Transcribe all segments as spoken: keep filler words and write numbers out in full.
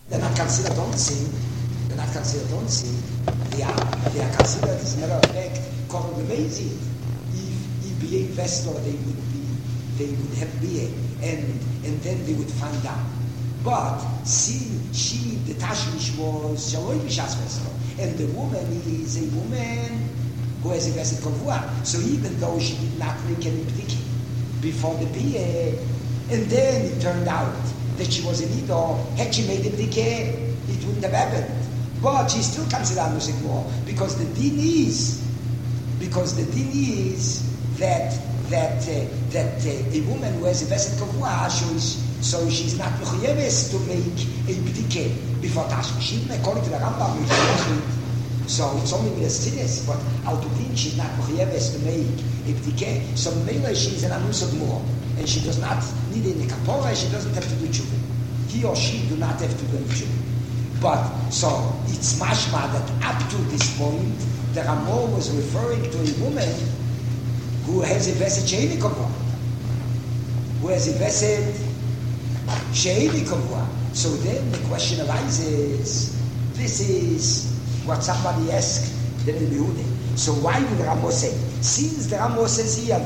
They're not considered dancing. They're not considered dancing. They are, they are considered, as a matter of fact, called amazing. If, if be a investor, they would be, they would have be a, and, and then they would find out. But see, she, the Tashmish was Shaloi Bishas Vestor, and the woman is a woman who has a Veset Kavua. So even though she did not make any Bdiki before the B A, and then it turned out that she was an Ido, had she made a Bdiki, it wouldn't have happened. But she still considered Nusik more, because the din is, because the din is that that uh, that uh, a woman who has a Veset Kavua, she's so she's not mechuyeves to make a bdike before Tashmish. Even according to the Rambam, so it's only with a student, but out of din she's not mechuyeves to make a bdike. So maybe she's an anusad more, and she does not need any kapora. She doesn't have to do tshuva. He or she do not have to do tshuva. But so it's mashma that up to this point, the Ramor was referring to a woman who has a vesed sheini kapora, who has a vesed Sheini Kavua. So then the question arises, this is what somebody asked the Yehuda. So why did Ramo say? Since the Ramo says here,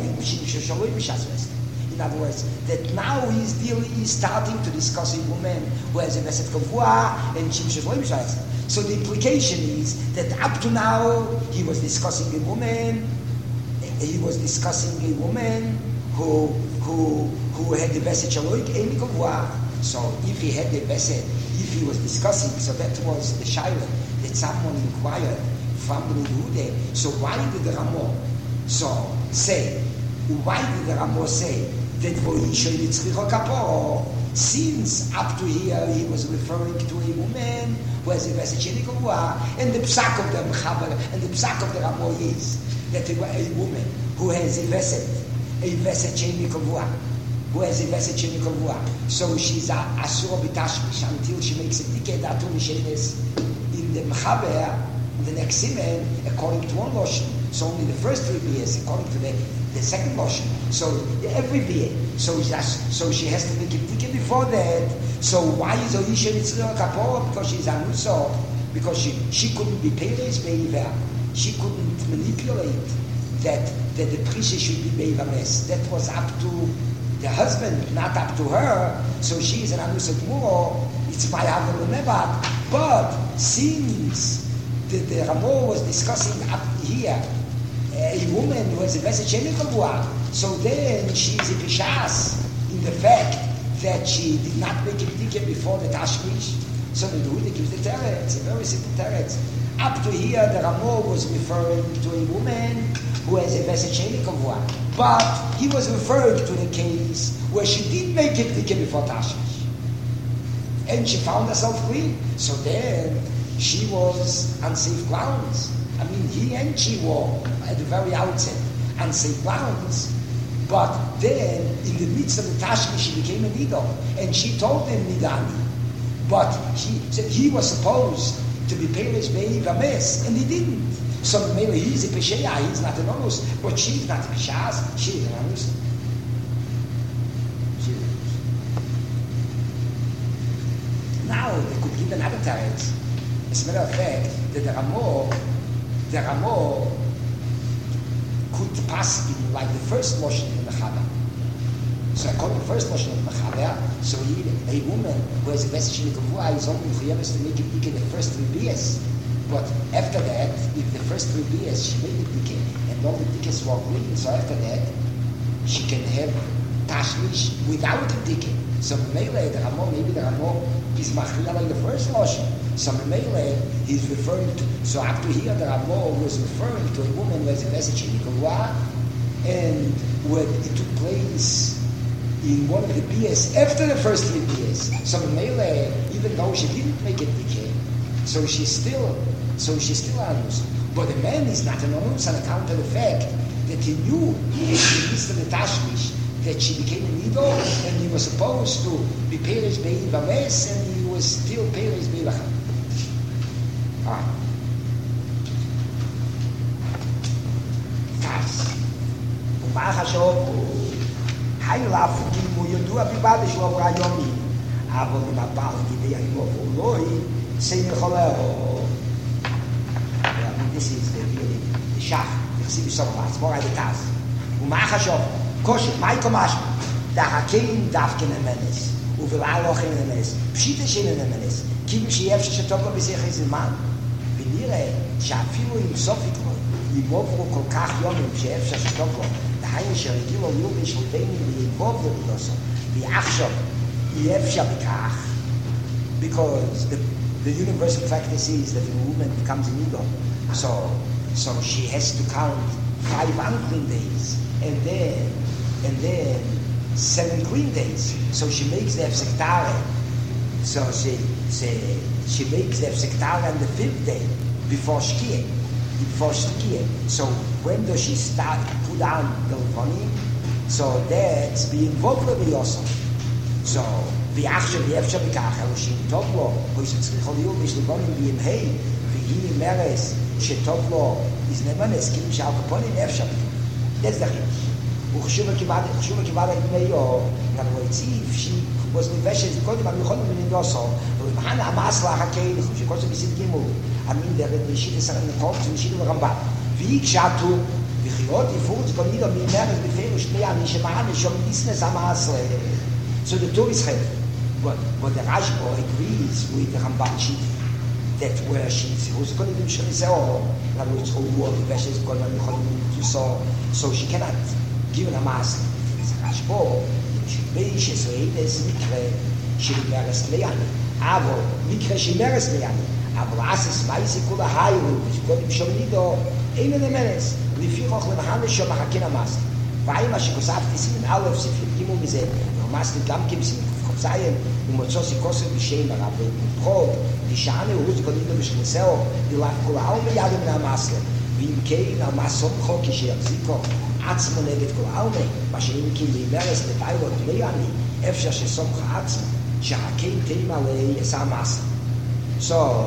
in other words, that now he's dealing, he's starting to discuss a woman who has a Veset Kavua and Shim. So the implication is that up to now he was discussing a woman, he was discussing a woman who who who had the Veset Shaloik Amy Kavua. So if he had the Veset, if he was discussing, so that was the Shaila that someone inquired from the Yehuda. So why did the Ramo so say? Why did the Ramo say that Voisha Yitzricho Kapo? Since up to here he was referring to a woman who has a Veset Sheni Kavua, and the psak of the Mechaber and the psak of the Ramo is that a woman who has a Veset. A Veset Sheni Kavua, who has a Veset Sheni Kavua. So she's a Asura B'Tashmish until she makes a Dikeh Datu Mishenes in the Mechaber, the next Simen, according to one Loshen. So only the first three B S, according to the, the second Loshen. So every B S. So, so she has to make a Dikeh before that. So why is Oisha Yitzriel Kapor? Because she's Anuso. Because she, she couldn't be Peres Be'iver. She couldn't manipulate that that the priest should be Beivames. That was up to the husband, not up to her. So she is an Anusat Muro. It's my Havah. But since the, the Ramo was discussing up here a woman who has a Veset Sheni Kavua, so then she is a Pishas in the fact that she did not make a Bdike before the Tashmish. So the Yehuda gives the teretz, a very simple teretz. Up to here, the Ramo was referring to a woman who has a Veset Sheni Kavua, but he was referring to the case where she did make it before Tashmish, and she found herself clean. So then she was on safe grounds. I mean, he and she were at the very outset on safe grounds, but then in the midst of the Tashmish she became a Nido, and she told him Nidani, but he said he was supposed to be Peres Be'ivames, and he didn't. So maybe he's a Pesheya, he's not an Onus, but she's not a Peshas, she's an Onus. Now, they could give another teretz. As a matter of fact, that the Ramo, the Ramo could pass in like the first motion in the Mechaber. So according to the first motion of the Mechaber, so he, a woman who has a Veset Sheni Kavua is only Mechuyeves to make it Dike the first three B S. But after that, if the first three B S she made it Dike, and all the Dikes were green, so after that, she can have Tashmish without the Dike. So Mele, the Ramo, maybe the Ramo is Machlia like the first motion. So Mele, he's referring to, so up to here, the Ramo was referring to a woman who has a Veset Sheni Kavua, and when it took place in one of the B S after the first three B S. So Mele, even though she didn't make it Dike, so she's still, so she's still Anus. But the man is not an Anus on account of the fact that he knew in the midst of the Tashmish that she became a Nido, and he was supposed to be Peres Be'ivames, and he was still Peres Be'ivacham. Ah. Taz. Umar HaShov, Hay Lafukim, Yodua Bibad, Shua Rayomi. אבל אם הבעל גידי הימוב הוא לא say Mecholeo. This is the really the shach. The chsiv so much more at the task. Umachashov kosher Michael Mash. Da hakein davken emenes. Uvel aloch in emenes. Pshite shin in emenes. Kim sheyef shetov lo b'sech izman. V'nire she'afilu im sofik lo yimovru kol kach yomim sheyef shetov lo. דהיינו שרגיל לו יובין שלבני ויבוב לביוסו ויחשוב יפשע בכך because the, the universal practice is that the woman becomes an idol. So, so she has to count five unclean days and then and then seven clean days. So she makes the Efsektare. So she, she, she makes the Efsektare on the fifth day before Shkia. Before Shkia. So when does she start put down the Levonim? So that's being involved with also. So ויחשב ויפשר בכך, אלו שטוב לו, או שצריכו להיות בשלבונים בימי, והיא מרס שטוב לו, is נמנס, כאילו שעל כפונים אפשר. That's the thing. וחשוב הכיבד הימי, או נראה הציב, שהיא was מבשת, זה קודם, אבל יכולנו בנדוסו, ולמחן המס להחכי, שכל זה בסיד גימול, אמין דרך ראשית עשרה נקום, זה ראשית לרמב"ם. והיא קשתו, וחיות יפוץ, כל נידו ממרס בפירוש שנייה, נשמעה נשום דיסנס המס ל... So the Torah is heavy. But, but the Rashba agrees with the Rambanchi that where she's who's going to do Shaliseo, in other words, all the Veshes going to do so, so she cannot give a mask. It's Rashba, she be, she say, there's Mikre, she meres Leani. Avo, Mikre, she meres Leani. Avo, Asis, Maisi, Kula Hayu, which is going to show Nido, Ein in the Menes, Lifichoch, Lemahane, Shomahakina Mask. Vaima, she goes after Simin Aleph, Sifim, Gimu Mizet, Master Gam Kimsim. Zion, ומוצוסי כוסר בשם הרב ובחוב, ושענה הוא זה קודם בשכנסאו, ולאף כל העולם יד מן המסלם, ואם כן, המסום חוק כשיחזיקו, עצמו נגד כל העולם, מה שאם כן להימרס לביילות בלי אני, אפשר שסומך עצמו, שהקן תימה ליעשה המסלם. So,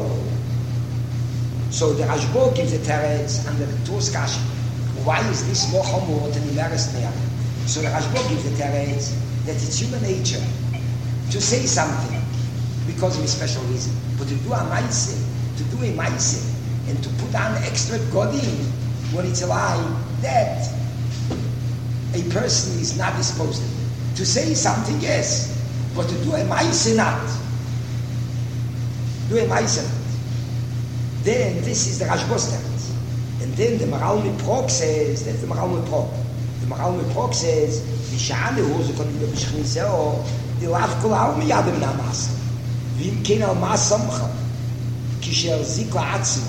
so the Rashba gives the teretz under the two skashi. Why is this more homo than Imeres Ne'ani? So the Rashba gives the teretz that it's human nature to say something because of a special reason. But to do a maise, to do a maise, and to put on extra godim when it's a lie, that a person is not disposed to. To say something, yes, but to do a maise, not. Do a maise, not. Then this is the Rashba's teretz. And then the Maral Miprok says, that's the Maral Miprok. The Maral Miprok says, Vishane hu ze konim b'shchiniseo, the lav kol ha'om yad min ha'mas. V'im ken al mas samcha, kisherzik la'atzmo,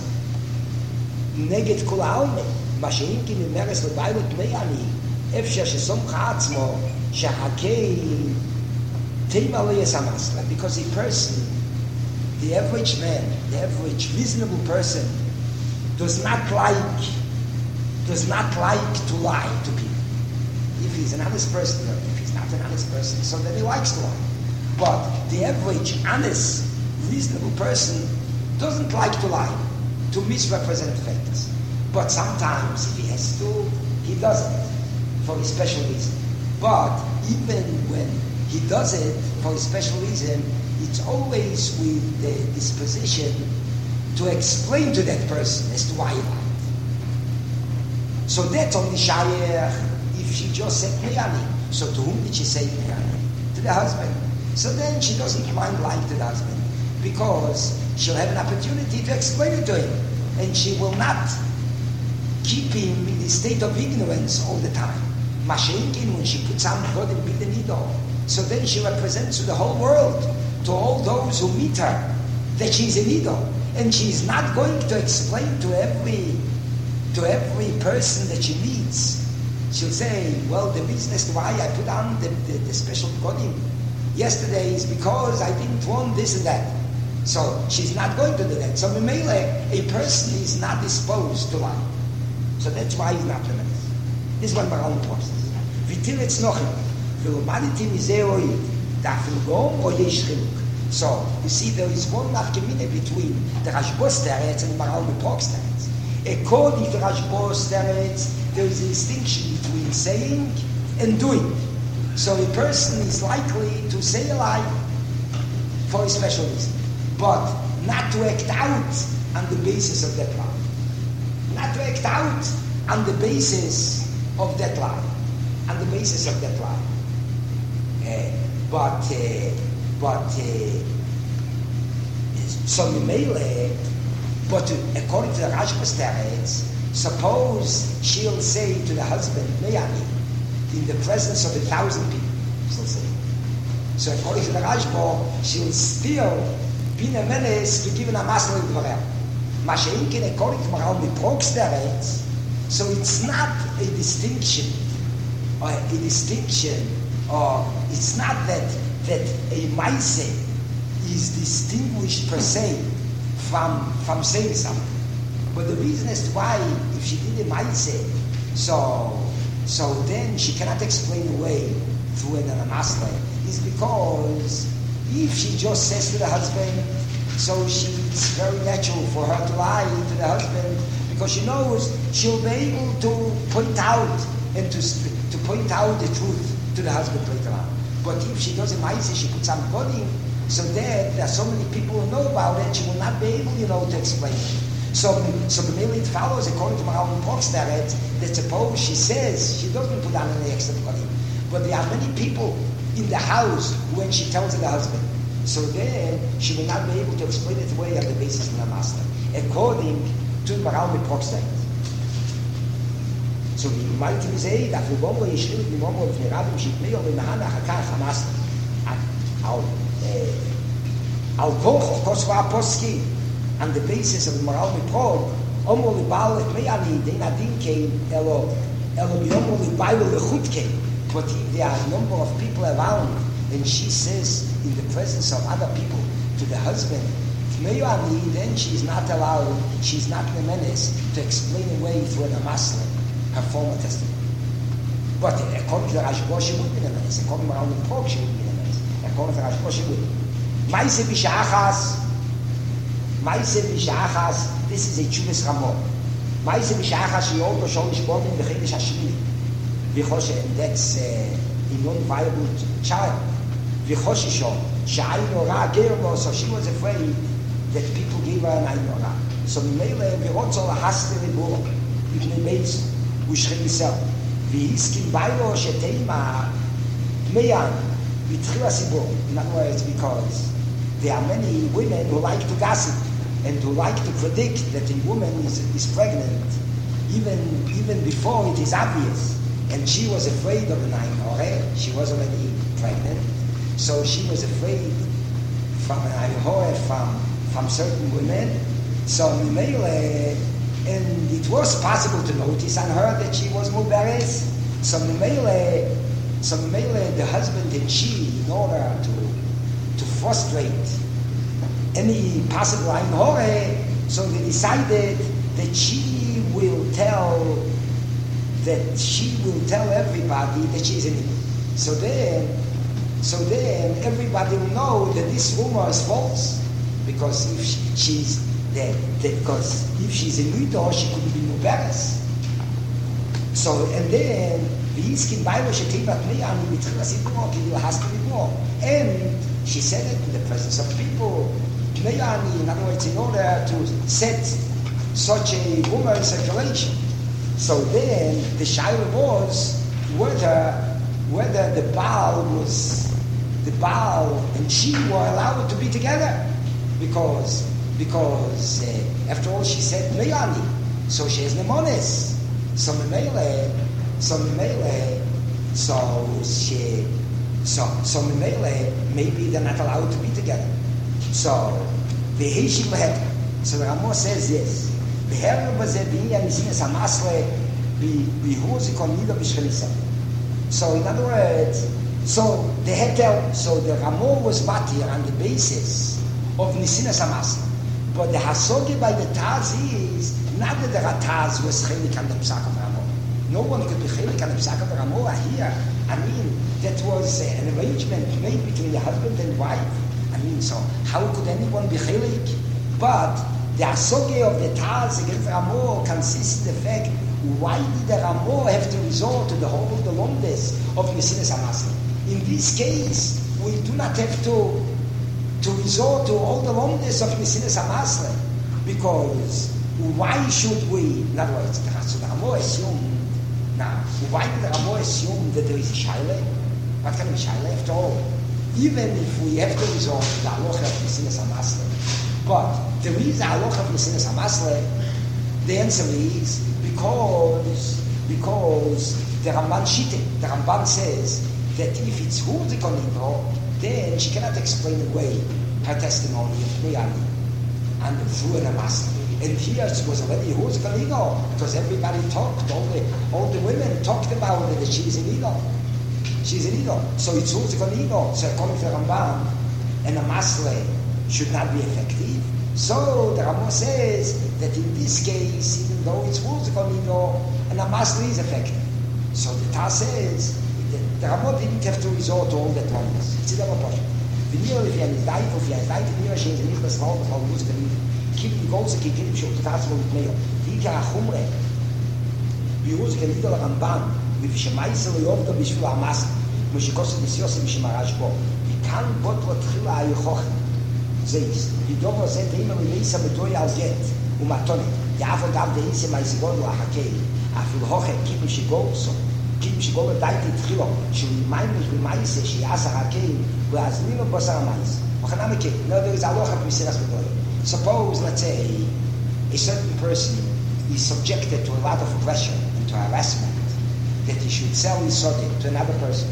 neged kol ha'om, ma she'im ken imeres lebailot meyani, efsher she'somcha atzmo, she'hakei teima leyes ha'mas. Because a person, the average man, the average reasonable person, does not like, does not like to lie to people. If he's an honest person, or if he's not an honest person, so then he likes to lie. But the average honest, reasonable person doesn't like to lie, to misrepresent facts. But sometimes, if he has to, he does it for a special reason. But even when he does it for a special reason, it's always with the disposition to explain to that person as to why he lied. So that's only shayach. If she just said Meyani, so to whom did she say Meyani? To the husband. So then she doesn't mind lying to the husband because she'll have an opportunity to explain it to him, and she will not keep him in a state of ignorance all the time. Mashenkin, when she puts on God and beat the needle, so then she represents to the whole world, to all those who meet her, that she's a needle, and she's not going to explain to every to every person that she meets. She'll say, well, the reason as to why I put on the, the, the special body yesterday is because I didn't want this and that. So she's not going to do that. So Memele, a person is not disposed to lie. So that's why he's not tremendous. This is what Maral process. Vitil it's nochim. V'lomaditim izeroid. Dafil gom or yesh chiluk. So, you see, there is one nafkemine between the Rashba's teretz and the Maral Miprok's teretz. According to Rashba's teretz, there is a distinction between saying and doing. So a person is likely to say a lie for a special reason. But not to act out on the basis of that lie. Not to act out on the basis of that lie. On the basis of that lie. Uh, but, uh, but, uh, so Mimele, but according to the Rashba's teretz, suppose she'll say to the husband, Meyani, in the presence of a thousand people, she'll say. So according to the Rashba, she'll still be a menace to give an amasla in Dvarel. Masha'inkin, according to Maral Miprok's teretz, so it's not a distinction, or a distinction, or it's not that that a Maise is distinguished per se from from saying something. But the reason as to why, if she did a Maise, so so then she cannot explain away through an amasle, is because if she just says to the husband, so she, it's very natural for her to lie to the husband, because she knows she'll be able to point out and to to point out the truth to the husband later on. But if she does a Maise, she puts on body, so there, there are so many people who know about it, she will not be able, you know, to explain it. So, so the merely it follows, according to Maral Miprok's teretz, that suppose she says she doesn't put on any extra body, but there are many people in the house when she tells the husband. So then she will not be able to explain it away on the basis of the master, according to Maral Miprok's teretz. So we might say that we won't be sure we won't be rabbi she may or not have a master. Al al koch kosva poski on the basis of the Maral Miprok, omol libal et meyani de nadin came elo elo omol libal lechut came. But if there are a number of people around, and she says in the presence of other people to the husband, meyani, then she is not allowed, she's not the menace to explain away through an amasle her former testimony. But according to the Rashba, she would be the menace. According to Maral Miprok, she would be the menace. According to the Rashba, she would. Maise b'sha'achas, Maise b'sha'achas, this is a Chuvas Ramon. Maise b'sha'achas, she also showed Shbonim b'chedesh hashmini. V'choshe, and that's uh, a non-viable child. V'choshe shon, she'ayin ora gerbo, so she was afraid that people gave her an ayin ora. So Mimele, v'rotzo lahaste lebur, ibn Beitz, u'shchim yisel. V'hiskim baylo she'teima, meyan, v'tchila sibur. In other words, because there are many women who like to gossip and who like to predict that a woman is, is pregnant even even before it is obvious. And she was afraid of an ayin hore. She was already pregnant, so she was afraid from an ayin hore from from certain women. So Mimele, and it was possible to notice on her that she was mubares. So Mimele, so Mimele, the husband and she, in order to to frustrate any possible ayin hore, so they decided that she will tell that she will tell everybody that she's an idiot. So then, so then everybody will know that this rumor is false, because if she, she's that, that because if she's a widow, she couldn't be mubares. So and then and she said it in the presence of people. In other words, in order to set such a rumor in circulation. So then the shaila was whether whether the Baal was the Baal and she were allowed to be together, because because uh, after all she said Meyani, so she has nemones. So Mimele, so Mimele, so she, so so Mimele, maybe they're not allowed to be together. So the Heishim had. So the Ramo says yes. So in other words, so the heter, so the Ramo was matir on the basis of Nisinas Hamasle. But the Hasoge by the Taz is not that the Rataz was chelik on the Psak of Ramo. No one could be chelik on the Psak of Ramo here. I mean, that was an arrangement made between the husband and wife. I mean, so how could anyone be chelik? But the Hasoge of the Taz against Ramo consists in the fact, why did the Ramo have to resort to the whole of the longness of Nisinas Hamasle? In this case, we do not have to to resort to all the wonders of Mesilas HaMasle. Because why should we, in other words, so the Ramo assume, now, why did the Ramo assume that there is a Shaila? What kind of Shaila after all? Even if we have to resort to the halacha of Mesilas HaMasle, but there is a halacha of Mesilas HaMasle, the answer is because because the Ramban Shite, the Ramban says that if it's Hurzik on Ibro, then she cannot explain away her testimony of Meyali and through an Hamasle. And here it was already Hurzik on Ibro, because everybody talked, all the, all the women talked about it, that she's illegal. She's illegal. So it's Hurzik on Ibro. So according to the Ramban, an Hamasle should not be effective. So the Ramo says that in this case, even though it's Hurzik on Ibro, an Hamasle is effective. So the Taz says that the Ramo didn't have to resort to all that oneness. It's a double portion. V'nir if you're in Daif, if you're in Daif, v'nir she's in Nichlas Rav, v'chal Hurzik on Ibro. Keep the goals, keep the Shuk, the Taz will be made. V'ikar HaChumre, v'Hurzik on Ibro Ramban, v'Shemaisel Yovda b'Shvil HaMasle, v'Shikosu B'Siyosem B'Shemarash Bo, v'kan bot l'tchila ha'yichoch. Zeis, die Dover sind immer mit Mesa mit Toya als Get und Matone. Die Afo gab der Isse mei Sigol la Hakei. Afil hoche kippen Shigol so. Kippen Shigol daite Tchilo. Schon meimlich mit Meise, shi asa Hakei, wo as nilo Bosar Mais. Ochaname Kei. No, there is a locha Mesilas Medoya. Suppose, let's say, a certain person is subjected to a lot of pressure and to harassment that he should sell his sodik to another person.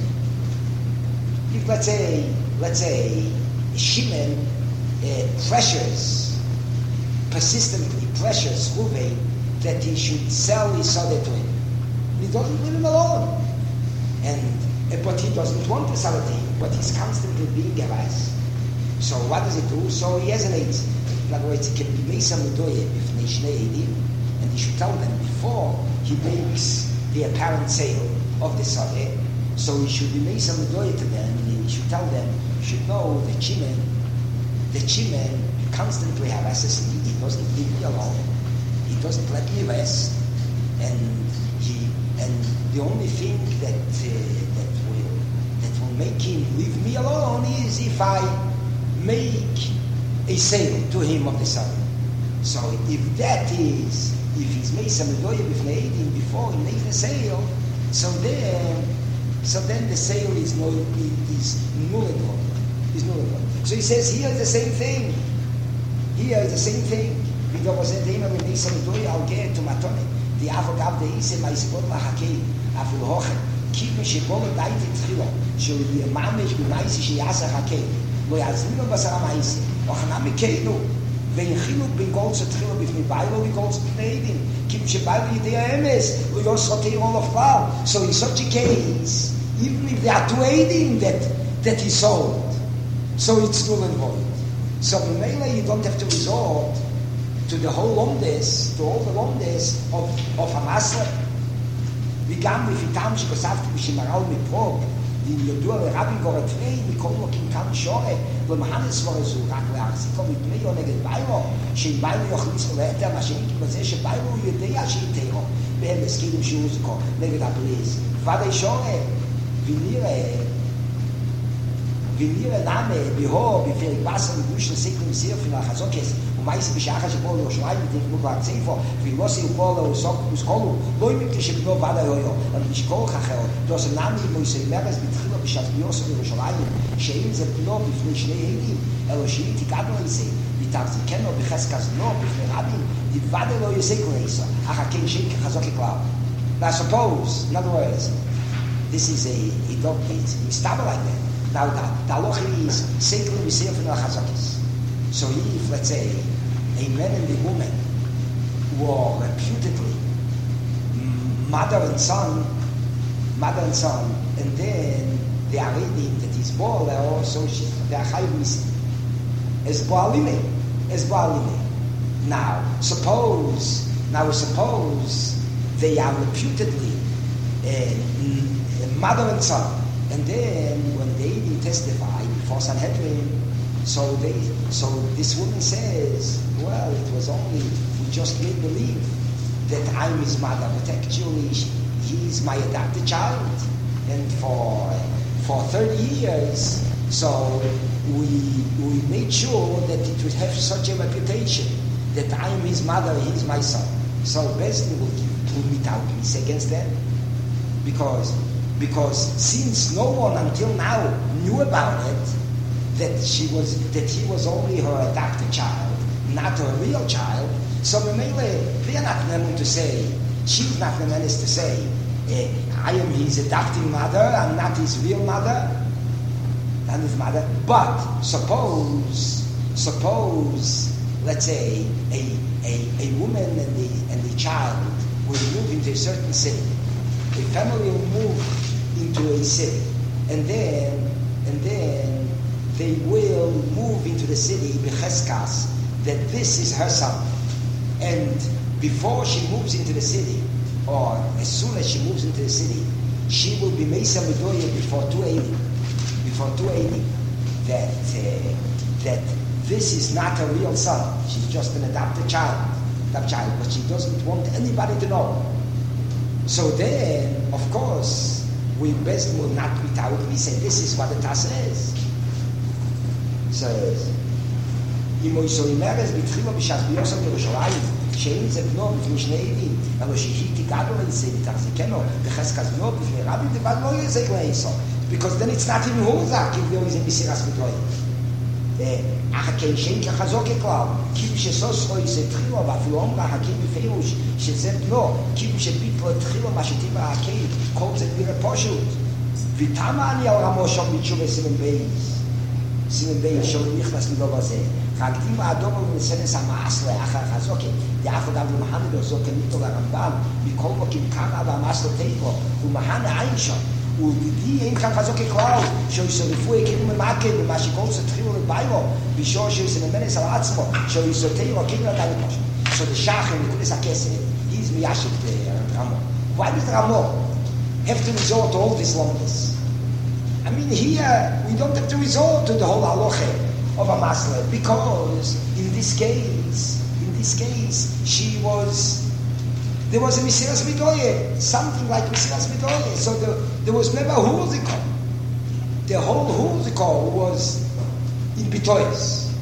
If, let's say, let's say, Shimon Uh, pressures, persistently pressures Reuven that he should sell his son to him. He doesn't leave him alone. And, uh, but he doesn't want to sell it to him, but he's constantly being harassed. So what does he do? So he hesitates. In other words, he can be made some medoye if Nishnei Edim, and he should tell them before he makes the apparent sale of the Sadeh. So he should be made some medoye to them, and he should tell them, you should know that Shimon The Shimon constantly harasses me. He doesn't leave me alone. He doesn't let me rest. And he and the only thing that uh, that will that will make him leave me alone is if I make a sale to him of the Sabbath. So if that is if he's made some medoya b'fnei Eidim before he makes the sale, so then so then the sale is no is null and void. Is null and void. So he says here is the same thing. Here is the same thing. I'll get to Matone. The Avogab the Ise my Sibot Lahakei. Afil Hoche. Keep me Shibol and Daite Tchilo. She'll be a mamish with Maisi Shiasa Hakei. Loyazino Basara Maisi. Ochanami Keinu. Vein Chiluk bin Golds Tchilo with me Bible, we Golds Pneidim. Keep Shibalu Yidea Emes. Loyos Hotei all of Val. So in such a case, even if there are two Eidim that, that he sold, so it's null and void. So in Mele you don't have to resort to the whole Lomdes, to all the Lomdes of, of Hamasle. We come with Itam Shikosavti Bishimaral Miprog, the Yodur Rabbi Goretvei, we call Lokim Kam Shore, when Mahanes Vorezu, Rakle Arsiko, with Meyo Neged Bailo, Shin Bailo Yochlis Letter, Mashin Kimazeshe Bailo Yudea Shin Tero, Behem Eskim Shuzko, Neged Ablis, Vade Shore, Vinire, Vinire Name, Biho, Bifirik Basel, Bushel Sekum Sir von Achazokes, und meist Bishacha Shibol Yoshmai, mit dem Mugla Zefo, Vilossi Ukola, Uskolu, Loimik Shibno Vadayoyo, und Bishkol Chachel, das Name Moise Meres, Bitrilo Bishat Yosef Yerushalayim, Sheim Zepno, Bifnei Shnei Eidim, Eloshim Tikadno Ise, Bitarzi Keno, Bicheskas No, Bifnei Rabin, Divadelo Yosekul Isa, Achaken Sheik Chazoki Klau. Now suppose, in other words, this is a, a dog, it's stable like that. Now, the halacha is sacred reserve for the chazakis. So if, let's say, a man and a woman were reputedly mother and son, mother and son, and then they are reading that his ball, they are also, they are high missing. As Boalime, as Boalime. Now, suppose, now suppose they are reputedly uh, mother and son, and then when they testify before Sanhedrin, so they, so this woman says, well, it was only, we just made believe that I'm his mother, but actually he is my adopted child, and for for thirty years, So we we made sure that it would have such a reputation that I am his mother, he is my son. So Bezdin will give will meet out peace against that. Because because since no one until now knew about it, that she was that he was only her adopted child, not her real child, so Memele, they're not going to say, she's not going to say, eh, I am his adopting mother, I'm not his real mother, not his mother. But suppose, suppose, let's say, a, a, a woman and the, and the child will move into a certain city. A family will move into a city, and then, and then they will move into the city, b'cheskas, that this is her son. And before she moves into the city, or as soon as she moves into the city, she will be Mesa Medoya before two eighty, before two eighty, that uh, that this is not a real son. She's just an adopted child, adopted child, but she doesn't want anybody to know. So then, of course, we best will not be out. We say this is what the Taz says. Says. אם so immerse בתחילה בשעת ביוסם ירושלים שאין זה בנו בפני שני עדים אלא שהיא תגדו לזה ותחזיקנו בחזקת בנו בפני רבים לבד לא יהיה זה גלעיסו because then it's not even הוזק אם לא יזה מסירס בדוי אך כן שאין כחזוק ככלל כאילו שסוס רואי זה תחילה ואפילו אומרה הקים בפירוש שזה בנו כאילו שביטלו תחילה מה שתיבה הקים כל זה גבירה פשוט ותמה אני על רמו שם בתשובה סימן בייס סימן בייס שהוא נכנס לדבר הזה הקדים האדום ומנסנס המאסלה אחר חזוקי יחד אב למחנה לזוקי ניתו לרמב"ם מכל מוקים כמה והמאסלה תיבו ומחנה עין שם ודידי אין כאן חזוקי כלל שיסרפו הקימו ממקד ומה שכל סתחילו לביירו בשור שיסממנס על עצמו שיסרתירו כאילו עדיין פשוט so the shach in the הכסף he's miyashik the Ramo. Why does the Ramo have to resort to all this longness? I mean here we don't have to resort to the whole halacha of a masla, because in this case, in this case, she was, there was a Mesiras Midoye, something like Mesiras Midoye, so there, there was never Huziko. The whole Huziko was in Bitoyes.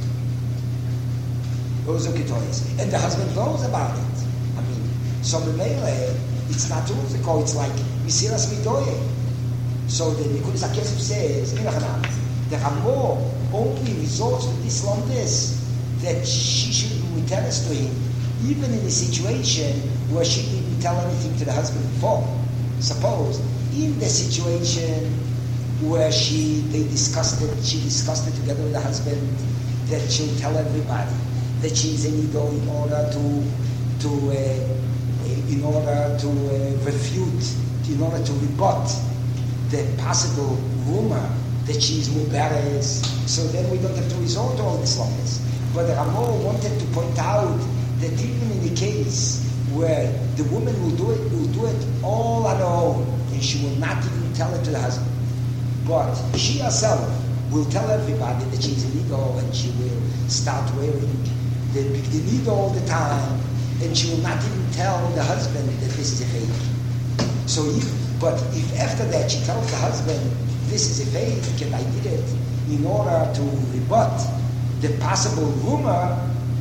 It was in Bitoyes. And the husband knows about it. I mean, so the Mele, it's not Huziko, it's like Mesiras Midoye. So the Nikulis HaKesef says, the Ramo only resorts to this longness that she shouldn't return us to him, even in a situation where she didn't tell anything to the husband before. Suppose in the situation where she they discussed it, she discussed it together with the husband, that she'll tell everybody that she's in Ido in order to to uh, in order to uh, refute, in order to rebut the possible rumor that she is mubaris, so then we don't have to resort to all this longness. But the Ramo wanted to point out that even in the case where the woman will do it, will do it all on her own, and she will not even tell it to the husband. But she herself will tell everybody that she's a nido, and she will start wearing the big nido all the time, and she will not even tell the husband that this is a fake. So, if, but if after that she tells the husband, this is a fake, and I did it in order to rebut the possible rumor,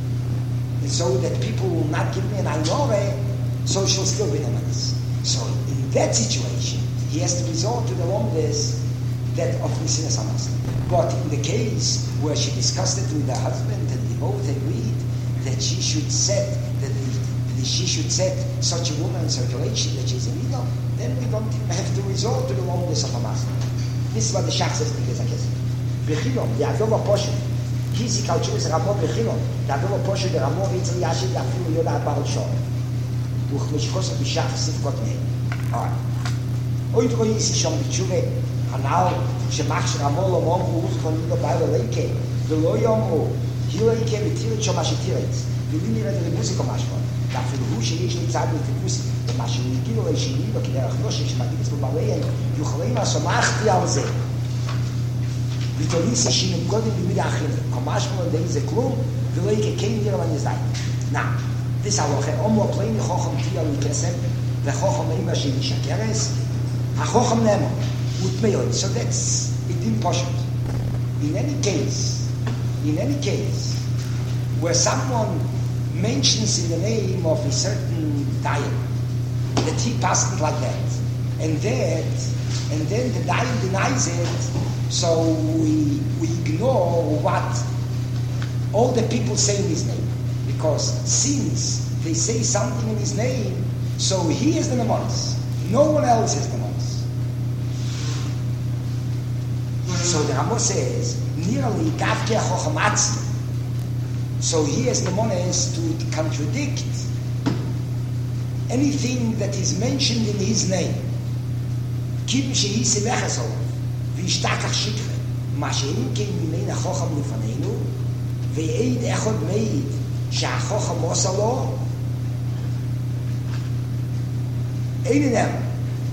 so that people will not give me an ainore, so she'll still be nemanus. So in that situation, he has to resort to the longness that of Mesiras Hamasla. But in the case where she discussed it with her husband, and they both agreed that she should set that, the, that she should set such a woman in circulation that she's a nido, then we don't have to resort to the longness of Hamasla. This is what the Shach says in the case. Bechilon, the Adova Poshet, Kisi Kauchu is Ramo Bechilon, the Adova Poshet, the Ramo Ritzel Yashid, the Afilu Yoda Abal Shor. Durch Mishkos of the Shach Sifkot Mei. Alright. Oid Roi Isi Shom Bitshuve, Hanal, Shemach Shramo Lomom, Uruz Konido Bailo Leike, the Loyom, Hileike, Vitirit Shomashitirit, the Limited Rebusiko Mashmon, the Afilu Shish Nitzad with the Busi. מה שהגידו לישינים וכדי לחלוש שמגיד אצלו בליין יוכלים הסומחתי על זה ותוליסי שינים קודם במידה אחרת כמש מולדי זה כלום ולא יקקן נראה לנזדאי נע, this הלוכה אומו פלאים חוכם תהיה לקסם וחוכם אימא שלי שקרס החוכם נאמו ותמיון so that's it didn't push it in any case, in any case, where someone mentions in the name of a certain Dayan that he passed it like that, and that, and then the Dayan denies it, so we we ignore what all the people say in his name, because since they say something in his name, so he is the Nemonis. No one else is the Nemonis. So the Rambam says, nearly Gavke Chochamatzi. So he is the Nemonis to contradict anything that is mentioned in his name. Kim she'isi vechesol, v'ishtakach shikre, ma she'im kein mimein ha'chocham lefaneinu, ve'eid echod meid she'achocham osa lo, ein in them.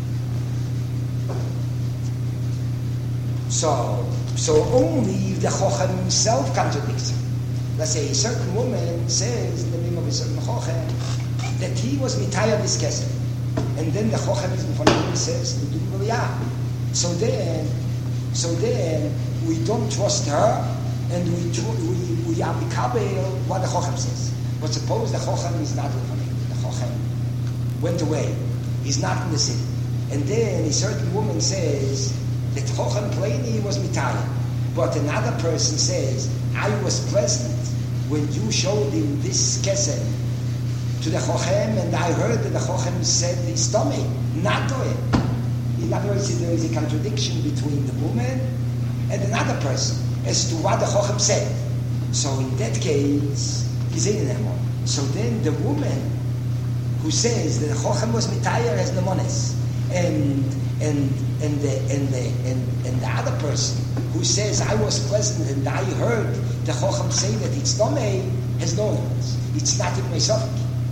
So, so only if the Chocham himself contradicts him. Let's say a certain woman says in the name of a certain Chochem that he was mitayah this kesef, and then the Chochem is in front of him and says, yeah. So then, so then we don't trust her, and we we we are mikabel what the Chochem says. But suppose the Chochem is not in front of him. The Chochem went away. He's not in the city, and then a certain woman says that Chochem plainly was mitayah, but another person says, I was present when you showed him this kesef to the Chochem, and I heard that the Chochem said his stomach, not to it. In other words, there is a contradiction between the woman and another person as to what the Chochem said. So in that case, he's in them. So then the woman who says that the Chochem was mitayah as Nemonis, and and and the and the and, and the other person who says I was present and I heard the Chochem say that it's Tomei has no evidence. It's not in my suffix.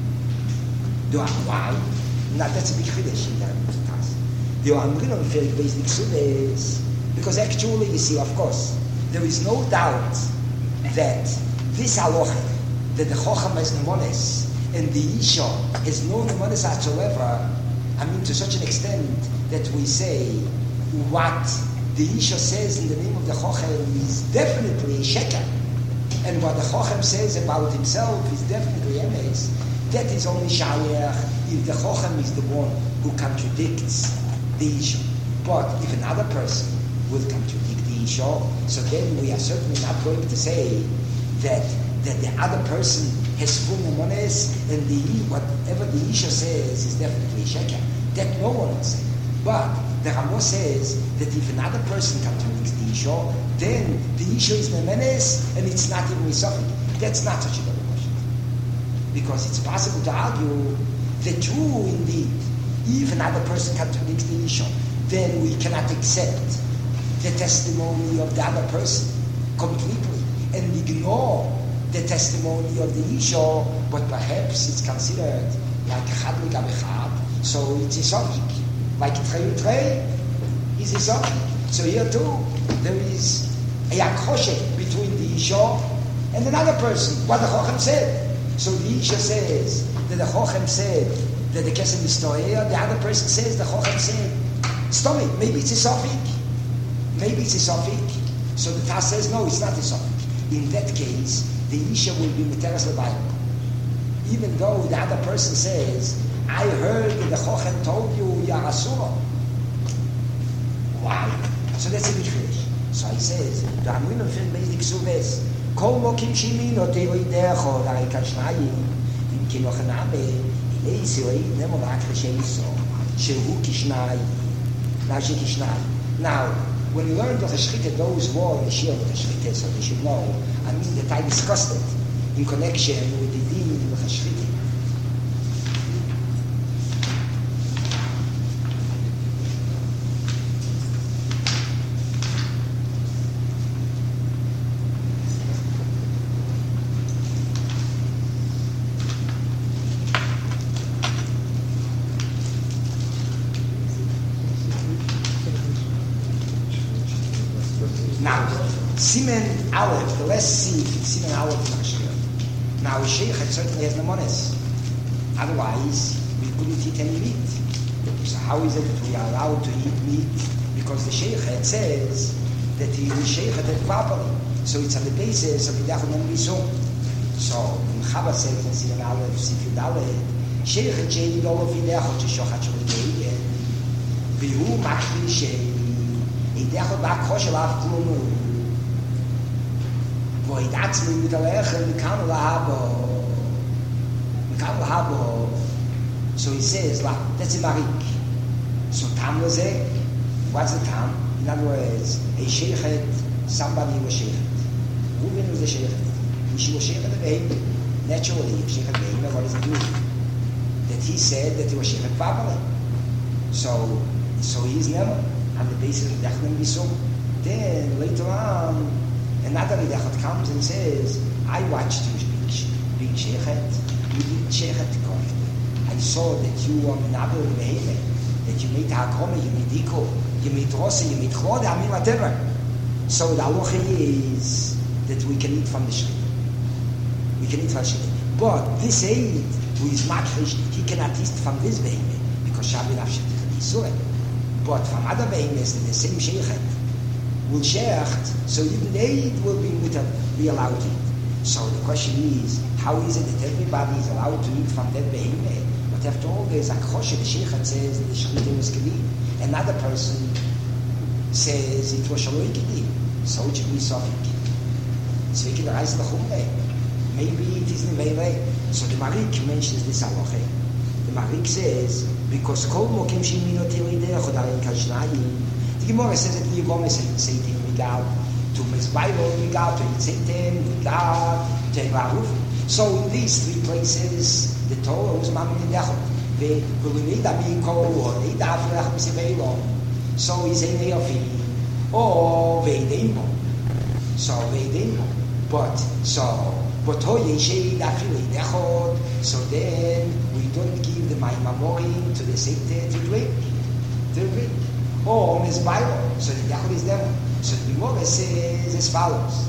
Do I why? Now that's a big chiddush in that task. Do I'm going to feel basic sudes because actually you see, of course, there is no doubt that this halacha that the Chochem has Nemonis and the Isha has no Nemonis whatsoever. I mean, to such an extent that we say what the Isha says in the name of the Chochem is definitely a sheker, and what the Chochem says about himself is definitely emes. That is only shayach if the Chochem is the one who contradicts the Isha. But if another person will contradict the Isha, so then we are certainly not going to say that that the other person has full nemones, and the whatever the Isha says is definitely a sheker. That no one will say. But the Rambam says that if another person contradicts the Isha, then the Isha is nemones, and it's not even misafik. That's not such a good question. Because it's possible to argue that true indeed, if another person contradicts the Isha, then we cannot accept the testimony of the other person completely and ignore the testimony of the Isha, but perhaps it's considered like Chad Ligam Echad, so it's a Sofik. Like Trey Trey is a Sofik. So here too, there is a Yakhoshe between the Isha and another person, what the Chochem said. So the Isha says that the Chochem said that the Kesem is To'er, the other person says the Chochem said, stomach, maybe it's a Sofik. Maybe it's a Sofik. So the Tas says, no, it's not a Sofik. In that case, the Isha will be Miteres Lebayim. Even though the other person says, I heard that the Chochem told you, you're Asura. Why? So that's a big fish. So he says, the Amunim film basic suves, Kol mokim shimin o teo idecho, lai kashnayim, im kinoch nabe, ilei sioi, nemo rak l'sheiso, shehu kishnayim, now she kishnayim. Now, when you learn the Cheshchite, those who are in Shir with Cheshchite, so they should know, I mean that I discussed it in connection with the Din of the Cheshchite. Now, Simen Aleph, the last seed, Simen Aleph in Hashir. Now, a sheikh certainly has nemones. Otherwise, we couldn't eat any meat. So how is it that we are allowed to eat meat? Because the sheikh says that he is sheikhet it properly. So it's on the basis of Yidachot Nemrisum. So, Chava says in Sivan Aleph, Sifid Aleph, sheikhet she'id olav Yidachot she'shochat she'legegen, v'hu makri she'id Yidachot ba'akho she'lav klumu, v'ho yid'atzmi v'talechem v'kan lahabo, v'kan lahabo. So he says, that's a marik. So tam was it. What's the tam? In other words, a sheikhet, somebody was sheikhet. Reuven was a sheikhet. And she was sheikhet of him. Naturally, if sheikhet of him, what does it do? That he said that he was sheikhet properly. So, so he's never on the basis of Yidachot Nemrisum. Then later on, another Yidachot comes and says, I watched you being sheikhet. You didn't sheikhet to God. I saw that you were menabel beheme, that you made hakroma, you made diko, you made rosa, you made chlode, I mean whatever. So the halacha is that we can eat from the shechita. We can eat from the shechita. But this aid who is makrish, he cannot eat from this beheme because Shabbat Nafshet Yisur. But from other behemes, the same sheichet will shecht, so even the aid will be be allowed to eat. So the question is, how is it that everybody is allowed to eat from that beheme? But after all, there's a kosher, the sheichet says the shechita was kedi. Another person says it was shaloi kedi. So it should be sofik. So we can rise the chumre. Maybe it is nevere. So the Marik mentions this halacha. The Marik says, because kol mokim shimino tiride chodarim kashnayim. The Gemara says that the Yevamah say it in regard to Mizbailo, in regard to Yitzeitem, in regard to Evaruf. So in these three places, the Torah was mamin Yidachot. The Veluneida Mikol or Neida Afrach Misiveilon. So he's a Neofi or Veidimo. So Veidimo. But so but Hoyeshe Dafri Yidachot. So then we don't give the Maimamorim to the Seite to drink. To drink. Or Mizbailo. So the Yidachot is there. So the Gemara says as follows.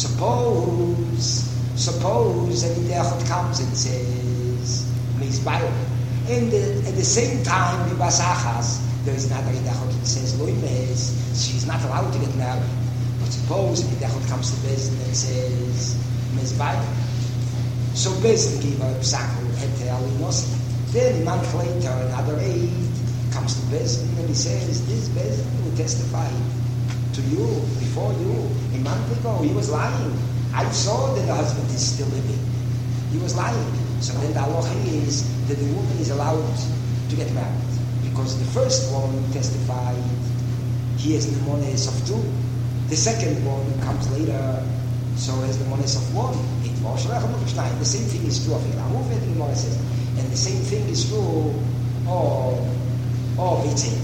Suppose Suppose that the Yidachot comes and says Mizbailo. And the, at the same time, the Basachas, there is another Yidachot that says Loimes, she's not allowed to get married. But suppose the Yidachot comes to Bezdin and says Mizbailo. So Bezdin gave her Psachel Heter Alinos. Then a month later, another aide comes to Bezdin and he says, this Bezdin will testify to you, before you. A month ago, he was lying. I saw that the husband is still living. He was lying. So then the halacha is that the woman is allowed to get married. Because the first one testified, he has the mones of two. The second one comes later, so has the mones of one. The same thing is true of Elaruf, and the Gemara says. And the same thing is true of, of Eitzim.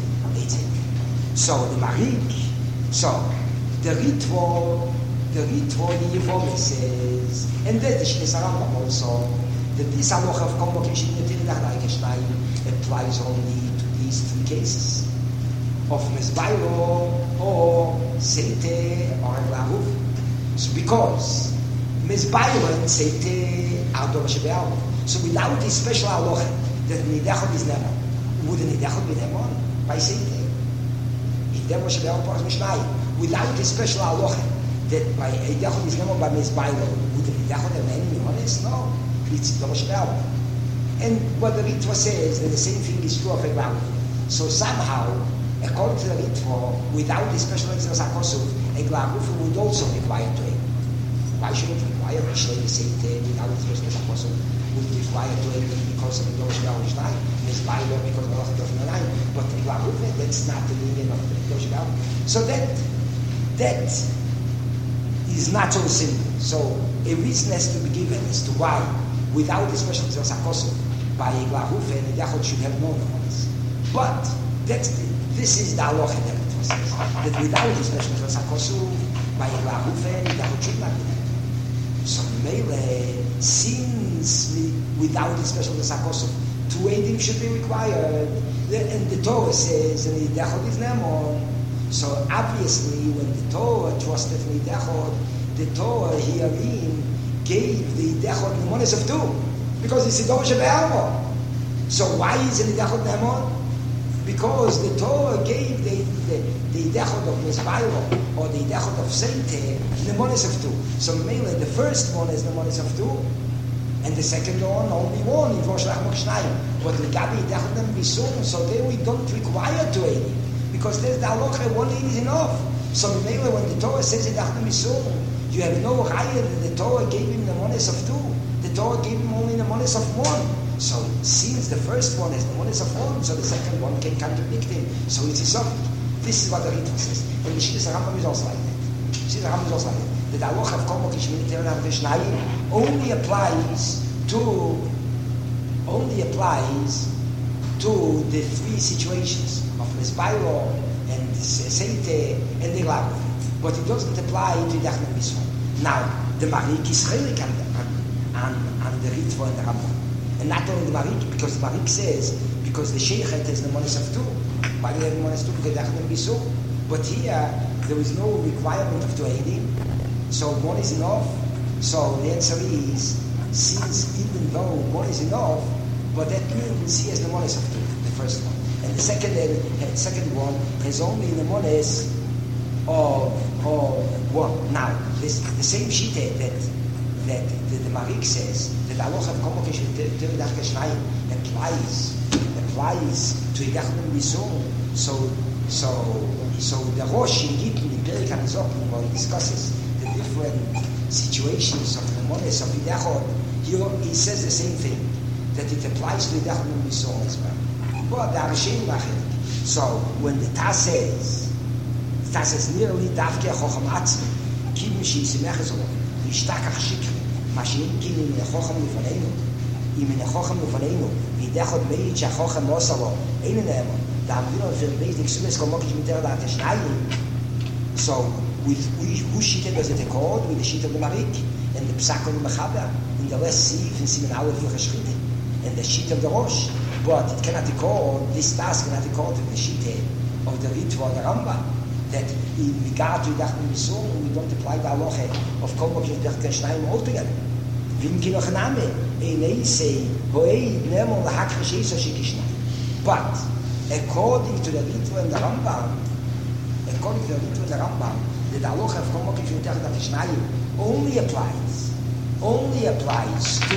So the Marik, so the Ritvo, the Ritvo, the Yevamah says, and that the Shnes Rambam also, that this halacha of Kol Mokim She'id Tirei Kashnayim applies only to these three cases of Mizbailo or Seite or Elaruf. So because Mizbailo and Seite are Dor Shebe'al. So without this special halacha that Nidachot is never, would the Nidachot be never by Seite? If there was Shebe'al Poros Mishnayim, without this special halacha that by Nidachot is never by Mizbailo, would the Nidachot have any honest? No. It's Dor Shebe'al. And what the Ritva says, that the same thing is true of Elaruf. So somehow, according to the Ritva, without the special exercise Akosov, Elaruf would also require to him. Why should it require Mishnah Seite without the special exercise Akosov? Would require to him because of the Dor Shebe'al Mishnah, Mizbailo because of the Dor Shebe'al. But Elaruf, that's not the meaning of the Dor Shebe'al. So that, that is not so simple. So a reason has to be given as to why, without the special exercise Akosov, by Elaruf and Yidachot should have known about this. But that's the, this is the halacha that it was says, that without the special exercise Akosov, by Elaruf and Yidachot should not be there. So Mele, since we, without the special exercise Akosov, two eidim should be required, and the Torah says, and Yidachot is Nemon. So obviously, when the Torah trusted Yidachot, the Torah herein gave the Yidachot Nemones of two, because it's a Dor Shebe'al. So why is it Yidachot Nemon? Because the Torah gave the, the, the the idechot of Mizbailo or the idechot of Seite, the mones of two. So mainly the first one is the mones of two, and the second one only one in Rosh Hashanah Shnayim. But the Gabi idechot them Bisum, so there we don't require two eighty because there's the halacha one eighty is enough. So mainly when the Torah says idechot them Bisum, you have no higher that the Torah gave him the mones of two. The Torah gave him only the mones of one. So since the first one is the mones of one, so the second one can contradict him. So it's a This is what the Ritva says. And the Shittas Rambam is also like that. Shittas Rambam is also like that. The Halacha of Kol Mokeh Shmini Torah V'Shnayim only applies to only applies to the three situations of Mizbailo and Seite and the Lav. But it doesn't apply to the Achman Bisman. Now, the Marik is chelik on, on, on the Ritva and the Rambam. And not only the Marik, because the Marik says, because the Sheikhet is the monis of two. Why do you have the monis of two? Because they have Bisum. But here, there is no requirement of two eighty. So one is enough. So the answer is, since even though one is enough, but that means he has the monis of two, the first one. And the second the second one has only the monis of, of one. Now, this, the same sheet that that the, the Marik says, that the halacha of Kol Mokeh Shnayim applies applies to Idachim Bisum. So so so the Rosh in Gittin in Perik HaNizokim, where he discusses the different situations of the mones of Idachot, he, he says the same thing, that it applies to Idachim Bisum as well. But the Arishim Lachim. So when the Tas says, the Tas says nearly Davke Chocham Atzmi, Kim Shisimech Zolov, Yishtakach Shikri, Mashin Kim in the Chocham Lifanenu, אם מן החוכם לפנינו, וידחת בית שהחוכם לא עושה לו, אין נאמן, דאמרינו לפי בית דקסומס כל מוקש מתאר דעת השניים. So, we, we, who sheeted does it accord with the sheet of the Marik, and the Psak of the Mechaber, in the last Sif, in Simen Aleph Yechashchite, and the sheet of the Rosh, but it cannot accord, this task cannot accord with the sheet of the Ritva or the Rambam, that in regard to Idachim Bisum, we don't apply the halacha of Kol Mokeh Shnayim altogether. Vim Kiloch Name, Einei say, Hoei Nemo Lahak Sheiso Shikishnai. But according to the Ritva and the Rambam, according to the Ritva and the Rambam, the halacha of Kol Mokeh Shnayim only applies, only applies to,